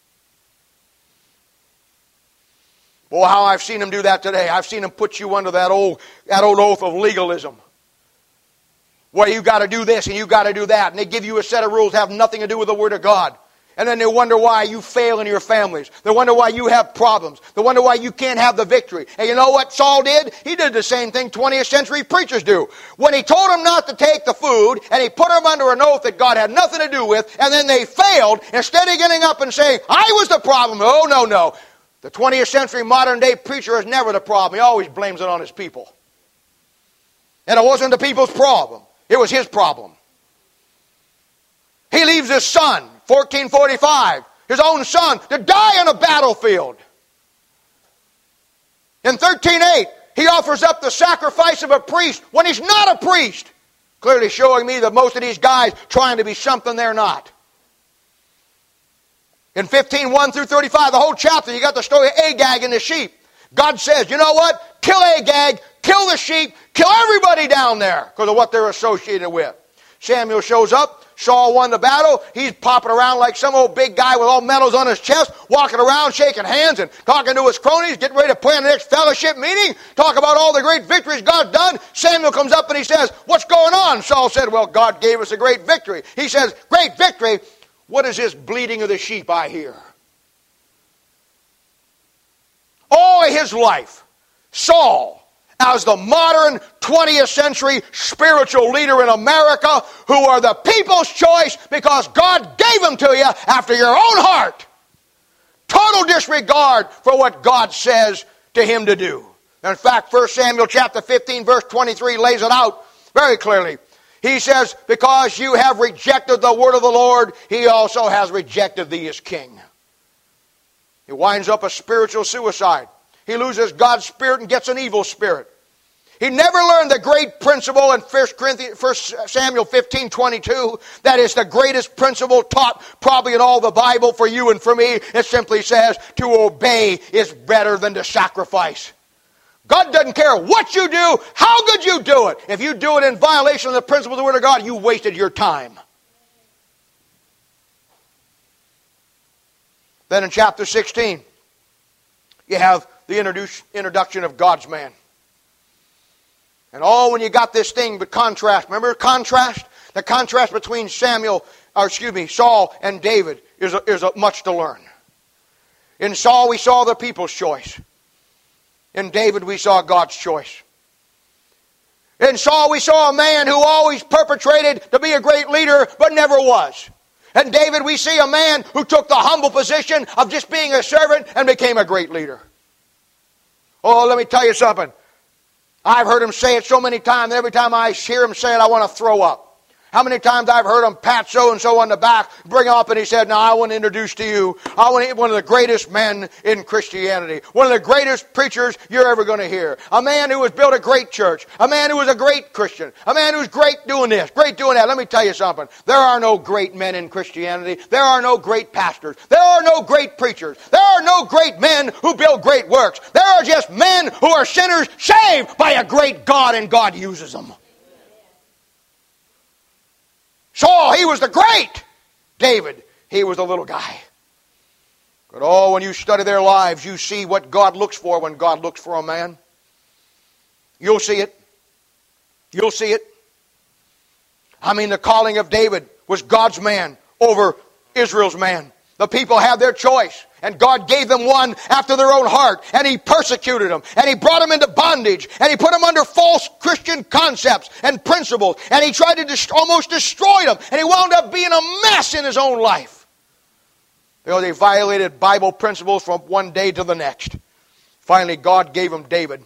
Boy, how I've seen him do that today. I've seen him put you under that old, that old oath of legalism. Well, you got to do this and you got to do that. And they give you a set of rules that have nothing to do with the Word of God. And then they wonder why you fail in your families. They wonder why you have problems. They wonder why you can't have the victory. And you know what Saul did? He did the same thing twentieth century preachers do. When he told them not to take the food, and he put them under an oath that God had nothing to do with, and then they failed, instead of getting up and saying, I was the problem. Oh, no, no. The twentieth century modern day preacher is never the problem. He always blames it on his people. And it wasn't the people's problem. It was his problem. He leaves his son, fourteen forty-five, his own son, to die on a battlefield. In thirteen eight, he offers up the sacrifice of a priest when he's not a priest. Clearly showing me that most of these guys trying to be something they're not. In fifteen one through thirty-five, the whole chapter, you got the story of Agag and the sheep. God says, you know what? Kill Agag, kill the sheep, kill everybody down there because of what they're associated with. Samuel shows up. Saul won the battle. He's popping around like some old big guy with all medals on his chest, walking around, shaking hands and talking to his cronies, getting ready to plan the next fellowship meeting, talk about all the great victories God's done. Samuel comes up and he says, what's going on? Saul said, well, God gave us a great victory. He says, great victory? What is this bleating of the sheep I hear? All of his life, Saul, as the modern twentieth century spiritual leader in America, who are the people's choice because God gave them to you after your own heart. Total disregard for what God says to him to do. In fact, First Samuel chapter fifteen, verse twenty-three lays it out very clearly. He says, because you have rejected the word of the Lord, he also has rejected thee as king. He winds up a spiritual suicide. He loses God's spirit and gets an evil spirit. He never learned the great principle in First Samuel fifteen twenty-two that is the greatest principle taught probably in all the Bible for you and for me. It simply says to obey is better than to sacrifice. God doesn't care what you do, how good you do it. If you do it in violation of the principle of the Word of God, you wasted your time. Then in chapter sixteen, you have the introduction of God's man. And oh, when you got this thing, the contrast, remember contrast? The contrast between Samuel, or excuse me, Saul and David is, a, is a much to learn. In Saul, we saw the people's choice. In David, we saw God's choice. In Saul, we saw a man who always perpetrated to be a great leader, but never was. In David, we see a man who took the humble position of just being a servant and became a great leader. Oh, let me tell you something. I've heard him say it so many times, and every time I hear him say it, I want to throw up. How many times I've heard him pat so-and-so on the back, bring him up, and he said, now I want to introduce to you I want to, one of the greatest men in Christianity. One of the greatest preachers you're ever going to hear. A man who has built a great church. A man who was a great Christian. A man who's great doing this, great doing that. Let me tell you something. There are no great men in Christianity. There are no great pastors. There are no great preachers. There are no great men who build great works. There are just men who are sinners saved by a great God, and God uses them. Saul, he was the great. David, he was the little guy. But oh, when you study their lives, you see what God looks for when God looks for a man. You'll see it. You'll see it. I mean, the calling of David was God's man over Israel's man. The people had their choice. And God gave them one after their own heart. And He persecuted them. And He brought them into bondage. And He put them under false Christian concepts and principles. And He tried to dest- almost destroy them. And he wound up being a mess in his own life. You know, they violated Bible principles from one day to the next. Finally, God gave them David.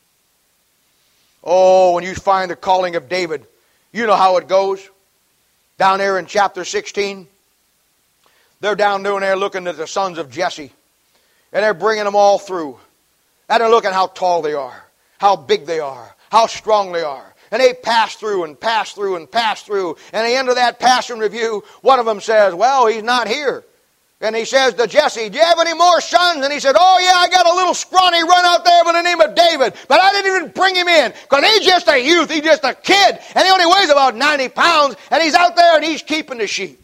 Oh, when you find the calling of David, you know how it goes. Down there in chapter sixteen. They're down there looking at the sons of Jesse. And they're bringing them all through. And they're looking how tall they are. How big they are. How strong they are. And they pass through and pass through and pass through. And at the end of that passing review, one of them says, well, he's not here. And he says to Jesse, do you have any more sons? And he said, oh yeah, I got a little scrawny run out there by the name of David. But I didn't even bring him in. Because he's just a youth. He's just a kid. And he only weighs about ninety pounds. And he's out there and he's keeping the sheep.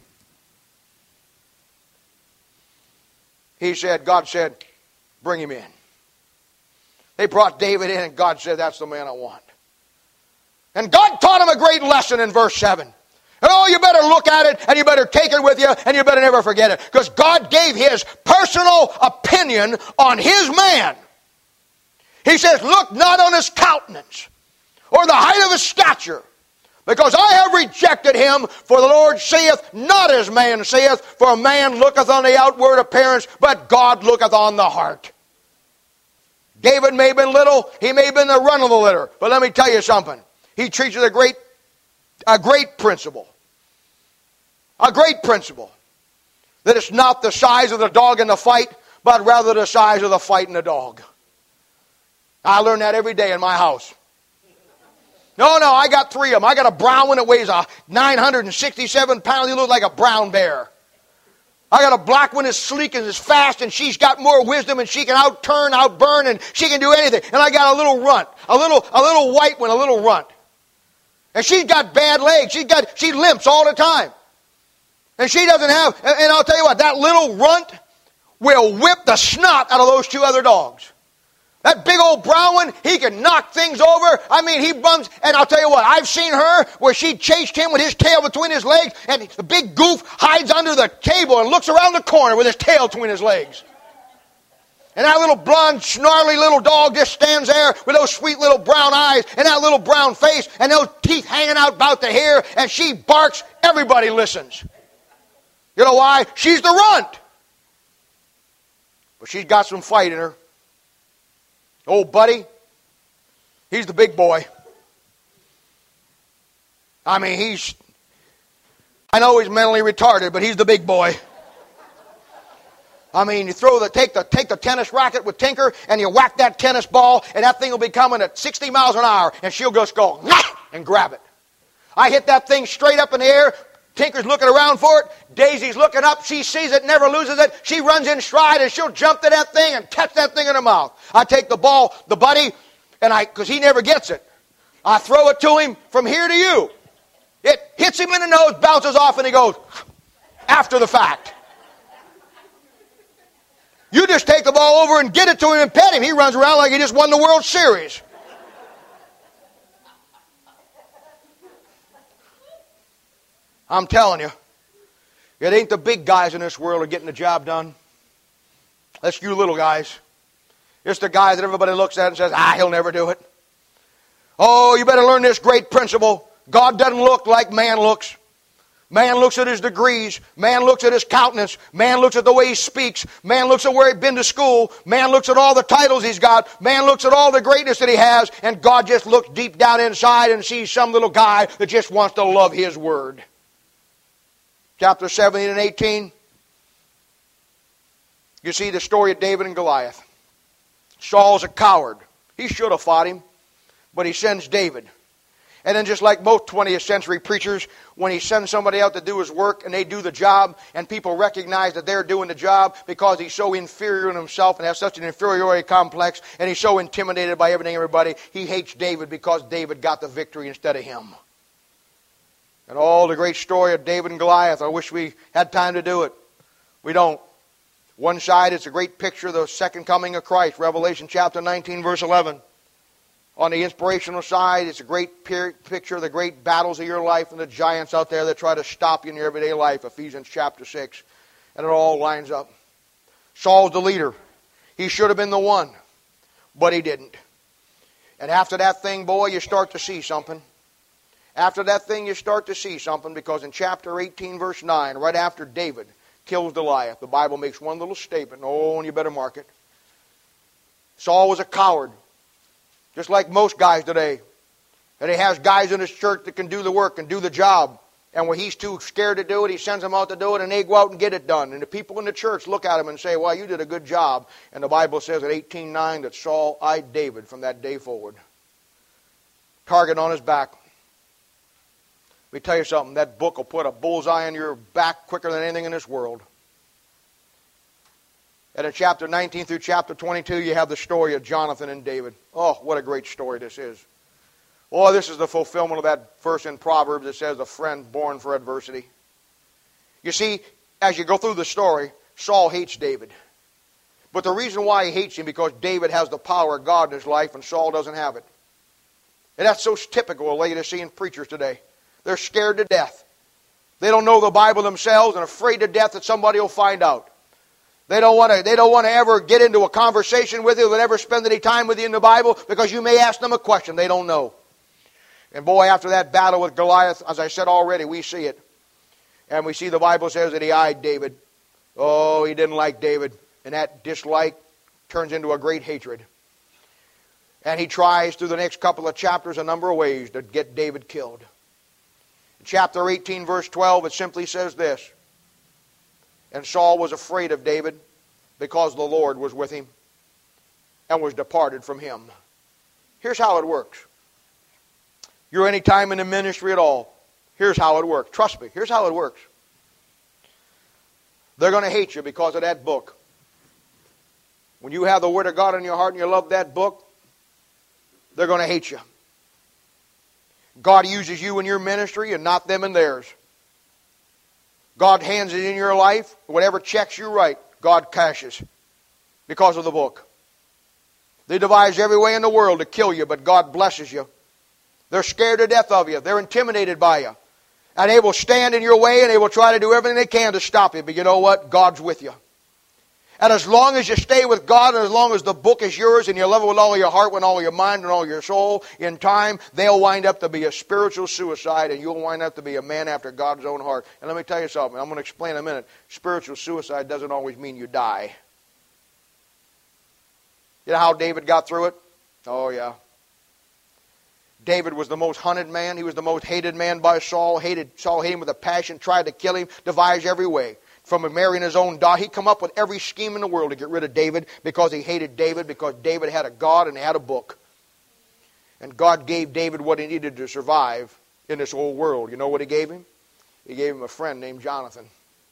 He said, God said, bring him in. They brought David in and God said, that's the man I want. And God taught him a great lesson in verse seven. And oh, you better look at it and you better take it with you and you better never forget it. Because God gave His personal opinion on His man. He says, look not on his countenance or the height of his stature. Because I have rejected him, for the Lord saith not as man saith, for a man looketh on the outward appearance, but God looketh on the heart. David may have been little, he may have been the run of the litter, but let me tell you something. He teaches a great, a great principle. A great principle. That it's not the size of the dog in the fight, but rather the size of the fight in the dog. I learn that every day in my house. No, no, I got three of them. I got a brown one that weighs a nine hundred sixty-seven pounds. He looks like a brown bear. I got a black one that's sleek and is fast, and she's got more wisdom, and she can out-turn, out-burn, and she can do anything. And I got a little runt, a little, a little white one, a little runt. And she's got bad legs. She's got, she limps all the time. And she doesn't have, and, and I'll tell you what, that little runt will whip the snot out of those two other dogs. That big old brown one, he can knock things over. I mean, he runs, and I'll tell you what, I've seen her where she chased him with his tail between his legs, and the big goof hides under the table and looks around the corner with his tail between his legs. And that little blonde, snarly little dog just stands there with those sweet little brown eyes and that little brown face and those teeth hanging out about the hair, and she barks, everybody listens. You know why? She's the runt. But she's got some fight in her. Old Buddy, he's the big boy. I mean, he's, I know he's mentally retarded, but he's the big boy. I mean, you throw the, take the, take the tennis racket with Tinker, and you whack that tennis ball, and that thing will be coming at sixty miles an hour, and she'll just go, nah, and grab it. I hit that thing straight up in the air. Tinker's looking around for it. Daisy's looking up. She sees it, never loses it. She runs in stride, and she'll jump to that thing and catch that thing in her mouth. I take the ball, the Buddy, and I, because he never gets it, I throw it to him from here to you. It hits him in the nose, bounces off, and he goes, after the fact. You just take the ball over and get it to him and pet him. He runs around like he just won the World Series. I'm telling you, it ain't the big guys in this world that are getting the job done. That's you little guys. It's the guys that everybody looks at and says, ah, he'll never do it. Oh, you better learn this great principle. God doesn't look like man looks. Man looks at his degrees. Man looks at his countenance. Man looks at the way he speaks. Man looks at where he's been to school. Man looks at all the titles he's got. Man looks at all the greatness that he has. And God just looks deep down inside and sees some little guy that just wants to love his word. Chapter seventeen and eighteen. You see the story of David and Goliath. Saul's a coward. He should have fought him, but he sends David. And then just like most twentieth century preachers, when he sends somebody out to do his work and they do the job and people recognize that they're doing the job because he's so inferior in himself and has such an inferiority complex and he's so intimidated by everything and everybody, he hates David because David got the victory instead of him. And all the great story of David and Goliath, I wish we had time to do it. We don't. One side, it's a great picture of the second coming of Christ, Revelation chapter nineteen, verse eleven. On the inspirational side, it's a great picture of the great battles of your life and the giants out there that try to stop you in your everyday life, Ephesians chapter six. And it all lines up. Saul's the leader. He should have been the one, but he didn't. And after that thing, boy, you start to see something. After that thing, you start to see something, because in chapter eighteen, verse nine, right after David kills Goliath, the Bible makes one little statement. Oh, and you better mark it. Saul was a coward, just like most guys today. And he has guys in his church that can do the work and do the job. And when he's too scared to do it, he sends them out to do it, and they go out and get it done. And the people in the church look at him and say, well, you did a good job. And the Bible says at eighteen nine that Saul eyed David from that day forward. Target on his back. Let me tell you something, that book will put a bullseye on your back quicker than anything in this world. And in chapter nineteen through chapter twenty-two, you have the story of Jonathan and David. Oh, what a great story this is. Oh, this is the fulfillment of that verse in Proverbs that says, a friend born for adversity. You see, as you go through the story, Saul hates David. But the reason why he hates him, because David has the power of God in his life and Saul doesn't have it. And that's so typical of what you're seeing preachers today. They're scared to death. They don't know the Bible themselves and afraid to death that somebody will find out. They don't want to, they don't want to ever get into a conversation with you. They'll never spend any time with you in the Bible because you may ask them a question they don't know. And boy, after that battle with Goliath, as I said already, we see it. And we see the Bible says that he eyed David. Oh, he didn't like David. And that dislike turns into a great hatred. And he tries through the next couple of chapters a number of ways to get David killed. In chapter eighteen, verse twelve, it simply says this. And Saul was afraid of David because the Lord was with him and was departed from him. Here's how it works. You're any time in the ministry at all, here's how it works. Trust me, here's how it works. They're going to hate you because of that book. When you have the Word of God in your heart and you love that book, they're going to hate you. God uses you in your ministry and not them in theirs. God hands it in your life. Whatever checks you write, God cashes because of the book. They devise every way in the world to kill you, but God blesses you. They're scared to death of you. They're intimidated by you. And they will stand in your way and they will try to do everything they can to stop you. But you know what? God's with you. And as long as you stay with God, and as long as the book is yours and you love it with all your heart, with all your mind and all your soul, in time, they'll wind up to be a spiritual suicide and you'll wind up to be a man after God's own heart. And let me tell you something. I'm going to explain in a minute. Spiritual suicide doesn't always mean you die. You know how David got through it? Oh, yeah. David was the most hunted man. He was the most hated man by Saul. Hated Saul hated him with a passion, tried to kill him, devised every way. From marrying his own daughter, he come up with every scheme in the world to get rid of David because he hated David, because David had a God and he had a book. And God gave David what he needed to survive in this old world. You know what he gave him? He gave him a friend named Jonathan.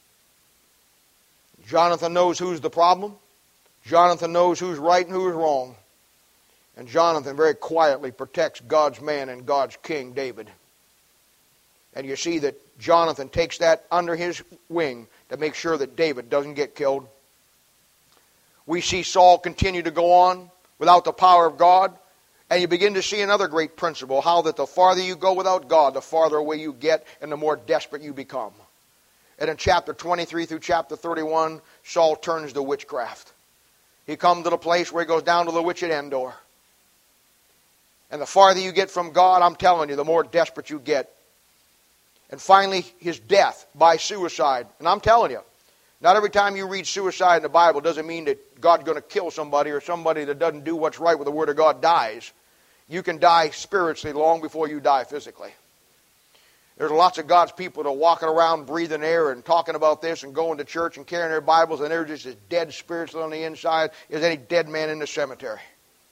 Jonathan knows who's the problem. Jonathan knows who's right and who's wrong. And Jonathan very quietly protects God's man and God's king, David. And you see that Jonathan takes that under his wing to make sure that David doesn't get killed. We see Saul continue to go on without the power of God. And you begin to see another great principle, how that the farther you go without God, the farther away you get and the more desperate you become. And in chapter twenty-three through chapter thirty-one, Saul turns to witchcraft. He comes to the place where he goes down to the witch at Endor. And the farther you get from God, I'm telling you, the more desperate you get. And finally, his death by suicide. And I'm telling you, not every time you read suicide in the Bible doesn't mean that God's going to kill somebody or somebody that doesn't do what's right with the Word of God dies. You can die spiritually long before you die physically. There's lots of God's people that are walking around breathing air and talking about this and going to church and carrying their Bibles, and they're just as dead spiritually on the inside as any dead man in the cemetery.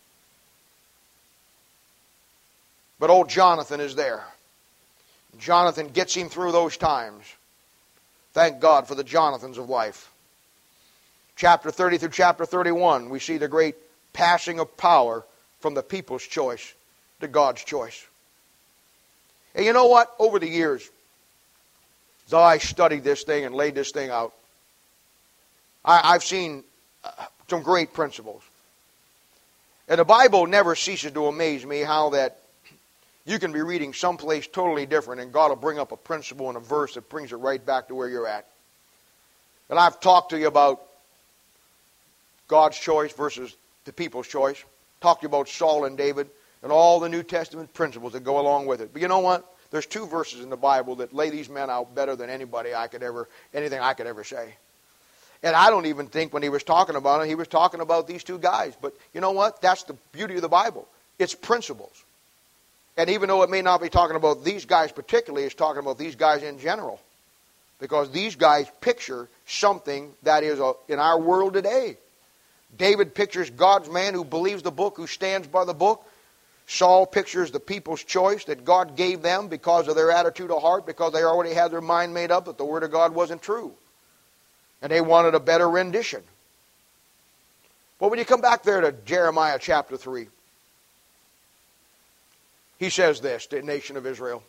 But old Jonathan is there. Jonathan gets him through those times. Thank God for the Jonathans of life. Chapter thirty through chapter thirty-one, we see the great passing of power from the people's choice to God's choice. And you know what? Over the years, as I studied this thing and laid this thing out, I, I've seen uh, some great principles. And the Bible never ceases to amaze me how that you can be reading someplace totally different and God will bring up a principle in a verse that brings it right back to where you're at. And I've talked to you about God's choice versus the people's choice. Talked to you about Saul and David and all the New Testament principles that go along with it. But you know what? There's two verses in the Bible that lay these men out better than anybody I could ever, anything I could ever say. And I don't even think when he was talking about it, he was talking about these two guys. But you know what? That's the beauty of the Bible. It's principles. And even though it may not be talking about these guys particularly, it's talking about these guys in general. Because these guys picture something that is in our world today. David pictures God's man who believes the book, who stands by the book. Saul pictures the people's choice that God gave them because of their attitude of heart, because they already had their mind made up that the Word of God wasn't true. And they wanted a better rendition. But when you come back there to Jeremiah chapter three, he says this to the nation of Israel.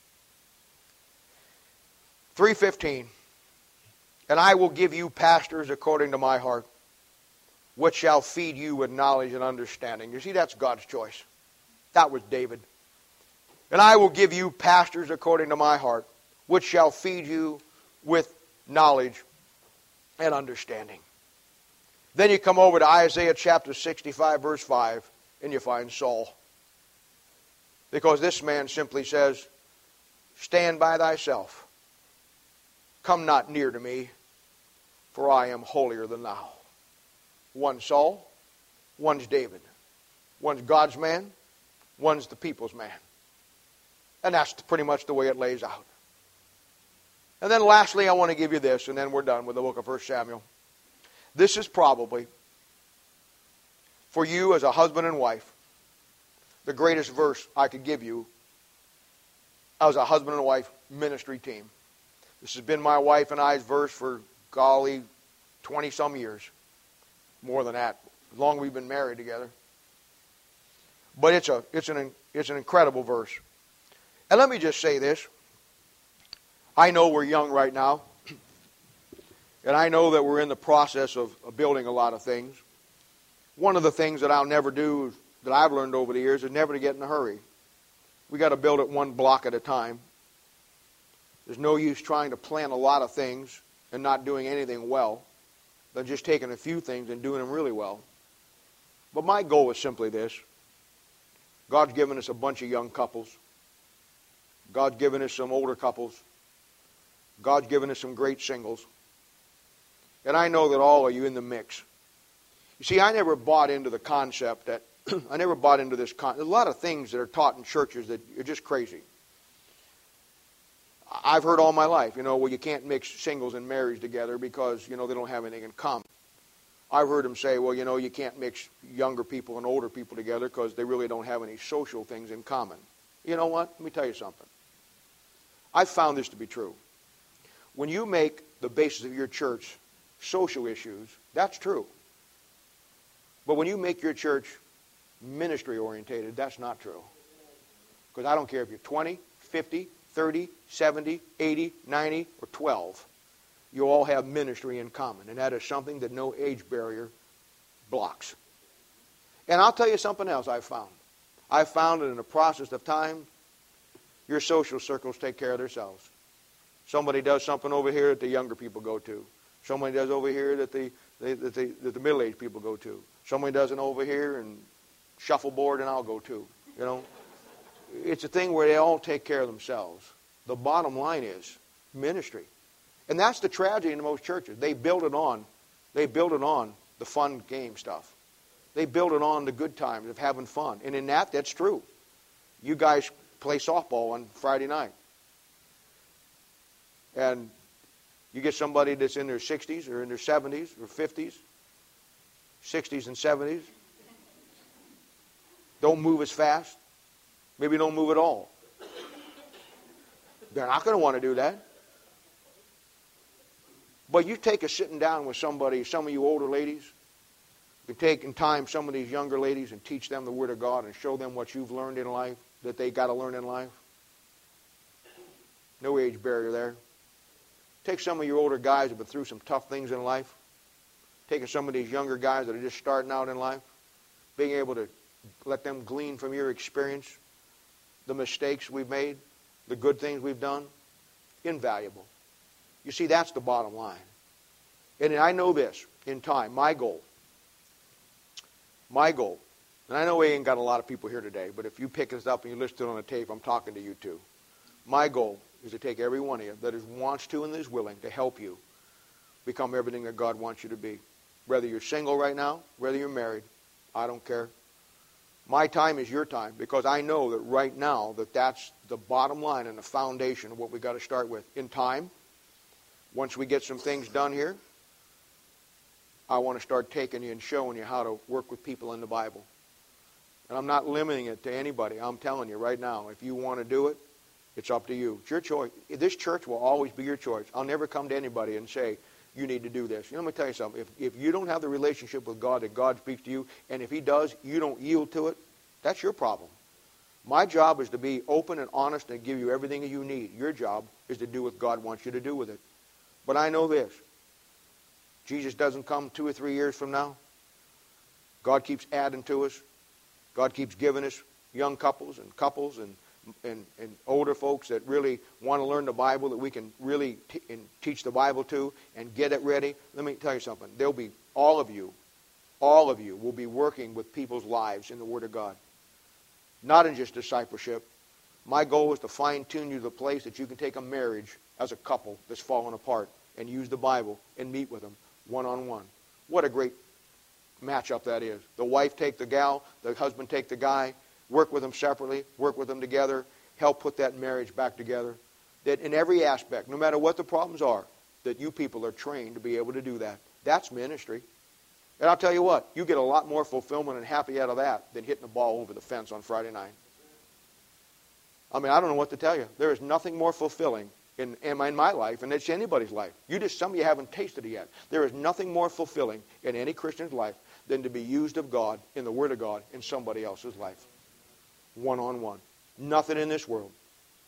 three fifteen, and I will give you pastors according to my heart, which shall feed you with knowledge and understanding. You see, that's God's choice. That was David. And I will give you pastors according to my heart, which shall feed you with knowledge and understanding. Then you come over to Isaiah chapter sixty-five, verse five, and you find Saul. Because this man simply says, stand by thyself. Come not near to me, for I am holier than thou. One's Saul, one's David. One's God's man, one's the people's man. And that's pretty much the way it lays out. And then lastly, I want to give you this, and then we're done with the book of First Samuel. This is probably, for you as a husband and wife, the greatest verse I could give you as a husband and wife ministry team. This has been my wife and I's verse for, golly, twenty-some years. More than that, as long as we've been married together. But it's a it's an it's an incredible verse. And let me just say this. I know we're young right now. And I know that we're in the process of, of building a lot of things. One of the things that I'll never do, that I've learned over the years, is never to get in a hurry. We got to build it one block at a time. There's no use trying to plan a lot of things and not doing anything well than just taking a few things and doing them really well. But my goal is simply this. God's given us a bunch of young couples. God's given us some older couples. God's given us some great singles. And I know that all of you in the mix. You see, I never bought into the concept that, I never bought into this concept. There's a lot of things that are taught in churches that are just crazy. I've heard all my life, you know, well, you can't mix singles and marrieds together because, you know, they don't have anything in common. I've heard them say, well, you know, you can't mix younger people and older people together because they really don't have any social things in common. You know what? Let me tell you something. I've found this to be true. When you make the basis of your church social issues, that's true. But when you make your church ministry orientated, that's not true. Because I don't care if you're twenty, fifty, thirty, seventy, eighty, ninety, or twelve. You all have ministry in common. And that is something that no age barrier blocks. And I'll tell you something else I've found. I've found that in the process of time, your social circles take care of themselves. Somebody does something over here that the younger people go to. Somebody does over here that the, that the, that the middle-aged people go to. Somebody does it over here and shuffleboard and I'll go too. You know, it's a thing where they all take care of themselves. The bottom line is ministry. And that's the tragedy in most churches. They build it on, they build it on the fun game stuff. They build it on the good times of having fun. And in that, that's true. You guys play softball on Friday night. And you get somebody that's in their sixties or in their seventies or fifties, sixties and seventies. Don't move as fast. Maybe don't move at all. They're not going to want to do that. But you take a sitting down with somebody, some of you older ladies, you take in time some of these younger ladies and teach them the Word of God and show them what you've learned in life, that they got to learn in life. No age barrier there. Take some of your older guys who have been through some tough things in life. Taking some of these younger guys that are just starting out in life. Being able to let them glean from your experience the mistakes we've made, the good things we've done. Invaluable. You see, that's the bottom line. And I know this, in time, my goal, my goal, and I know we ain't got a lot of people here today, but if you pick this up and you listen to it on the tape, I'm talking to you too. My goal is to take every one of you that is, wants to and is willing to help you become everything that God wants you to be. Whether you're single right now, whether you're married, I don't care. My time is your time because I know that right now that that's the bottom line and the foundation of what we've got to start with. In time, once we get some things done here, I want to start taking you and showing you how to work with people in the Bible. And I'm not limiting it to anybody. I'm telling you right now, if you want to do it, it's up to you. It's your choice. This church will always be your choice. I'll never come to anybody and say, you need to do this. You know, let me tell you something. If, if you don't have the relationship with God that God speaks to you, and if He does, you don't yield to it, that's your problem. My job is to be open and honest and give you everything that you need. Your job is to do what God wants you to do with it. But I know this. Jesus doesn't come two or three years from now. God keeps adding to us. God keeps giving us young couples and couples and And, and older folks that really want to learn the Bible, that we can really t- and teach the Bible to and get it ready. Let me tell you something. There'll be, all of you, all of you will be working with people's lives in the Word of God. Not in just discipleship. My goal is to fine-tune you to the place that you can take a marriage as a couple that's fallen apart and use the Bible and meet with them one-on-one. What a great matchup that is. The wife take the gal, the husband take the guy. Work with them separately, work with them together, help put that marriage back together. That in every aspect, no matter what the problems are, that you people are trained to be able to do that. That's ministry. And I'll tell you what, you get a lot more fulfillment and happy out of that than hitting the ball over the fence on Friday night. I mean, I don't know what to tell you. There is nothing more fulfilling in, in my life, and it's anybody's life. You just, some of you haven't tasted it yet. There is nothing more fulfilling in any Christian's life than to be used of God, in the Word of God, in somebody else's life. One-on-one. Nothing in this world.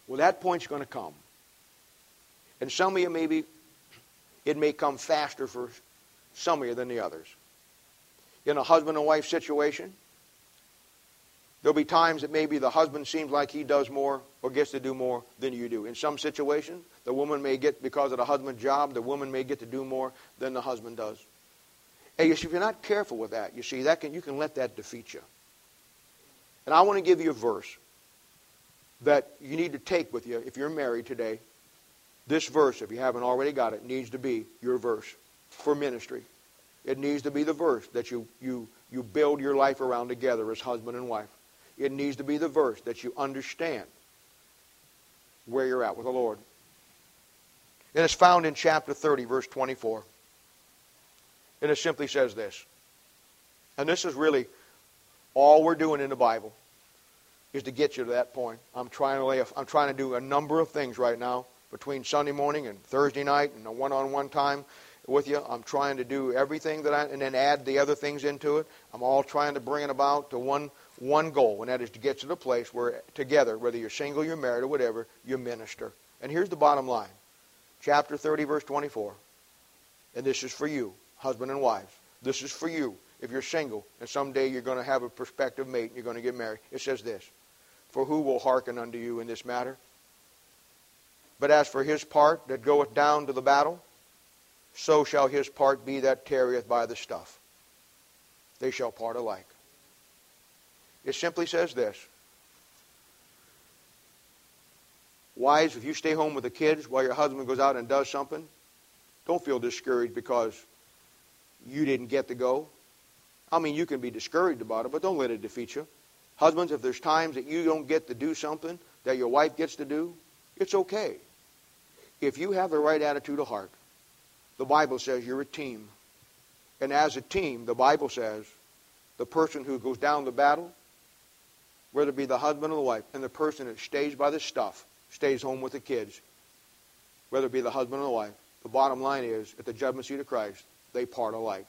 Well, that point's going to come. And some of you, maybe, it may come faster for some of you than the others. In a husband and wife situation, there'll be times that maybe the husband seems like he does more or gets to do more than you do. In some situations, the woman may get, because of the husband's job, the woman may get to do more than the husband does. And you see, if you're not careful with that, you see, that can, you can let that defeat you. And I want to give you a verse that you need to take with you if you're married today. This verse, if you haven't already got it, needs to be your verse for ministry. It needs to be the verse that you, you, you build your life around together as husband and wife. It needs to be the verse that you understand where you're at with the Lord. And it's found in chapter thirty, verse twenty-four. And it simply says this. And this is really all we're doing in the Bible, is to get you to that point. I'm trying to lay a, I'm trying to do a number of things right now between Sunday morning and Thursday night and a one-on-one time with you. I'm trying to do everything that I, and then add the other things into it. I'm all trying to bring it about to one one goal, and that is to get to the place where together, whether you're single, you're married, or whatever, you minister. And here's the bottom line. Chapter thirty, verse twenty-four. And this is for you, husband and wives. This is for you if you're single and someday you're going to have a prospective mate and you're going to get married. It says this. For who will hearken unto you in this matter? But as for his part that goeth down to the battle, so shall his part be that tarrieth by the stuff. They shall part alike. It simply says this. Wives, if you stay home with the kids while your husband goes out and does something, don't feel discouraged because you didn't get to go. I mean, you can be discouraged about it, but don't let it defeat you. Husbands, if there's times that you don't get to do something that your wife gets to do, it's okay. If you have the right attitude of heart, the Bible says you're a team. And as a team, the Bible says the person who goes down the battle, whether it be the husband or the wife, and the person that stays by the stuff, stays home with the kids, whether it be the husband or the wife, the bottom line is, at the judgment seat of Christ, they part alike.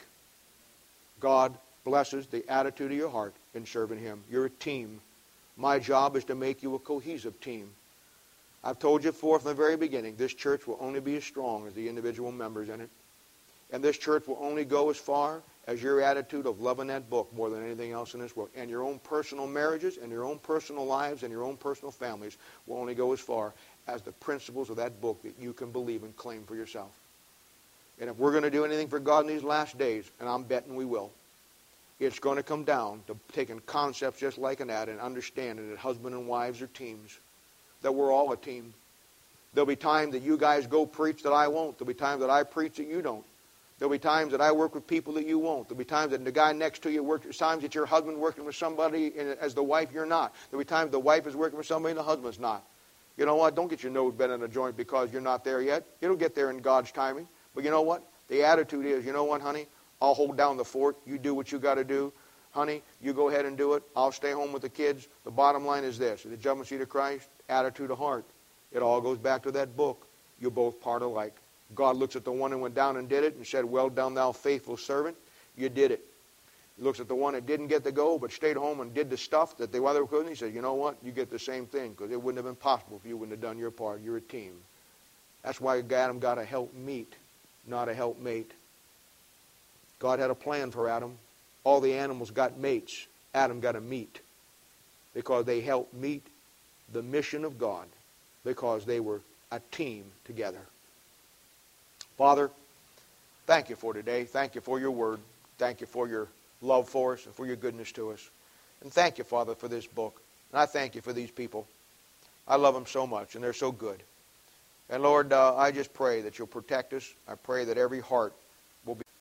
God blesses the attitude of your heart in serving Him. You're a team. My job is to make you a cohesive team. I've told you before from the very beginning, this church will only be as strong as the individual members in it. And this church will only go as far as your attitude of loving that book more than anything else in this world. And your own personal marriages and your own personal lives and your own personal families will only go as far as the principles of that book that you can believe and claim for yourself. And if we're going to do anything for God in these last days, and I'm betting we will, it's going to come down to taking concepts just like that and understanding that husband and wives are teams, that we're all a team. There'll be times that you guys go preach that I won't. There'll be times that I preach that you don't. There'll be times that I work with people that you won't. There'll be times that the guy next to you works, times that your husband working with somebody and as the wife you're not. There'll be times the wife is working with somebody and the husband's not. You know what? Don't get your nose bent in a joint because you're not there yet. It'll get there in God's timing. But you know what? The attitude is, you know what, honey? I'll hold down the fort. You do what you got to do. Honey, you go ahead and do it. I'll stay home with the kids. The bottom line is this. The judgment seat of Christ, attitude of heart. It all goes back to that book. You're both part alike. God looks at the one who went down and did it and said, well done, thou faithful servant. You did it. He looks at the one that didn't get to go but stayed home and did the stuff that they other couldn't. He said, you know what? You get the same thing because it wouldn't have been possible if you wouldn't have done your part. You're a team. That's why Adam got a helpmeet, not a helpmate. God had a plan for Adam. All the animals got mates. Adam got a meet because they helped meet the mission of God because they were a team together. Father, thank you for today. Thank you for your word. Thank you for your love for us and for your goodness to us. And thank you, Father, for this book. And I thank you for these people. I love them so much, and they're so good. And Lord, uh, I just pray that you'll protect us. I pray that every heart will be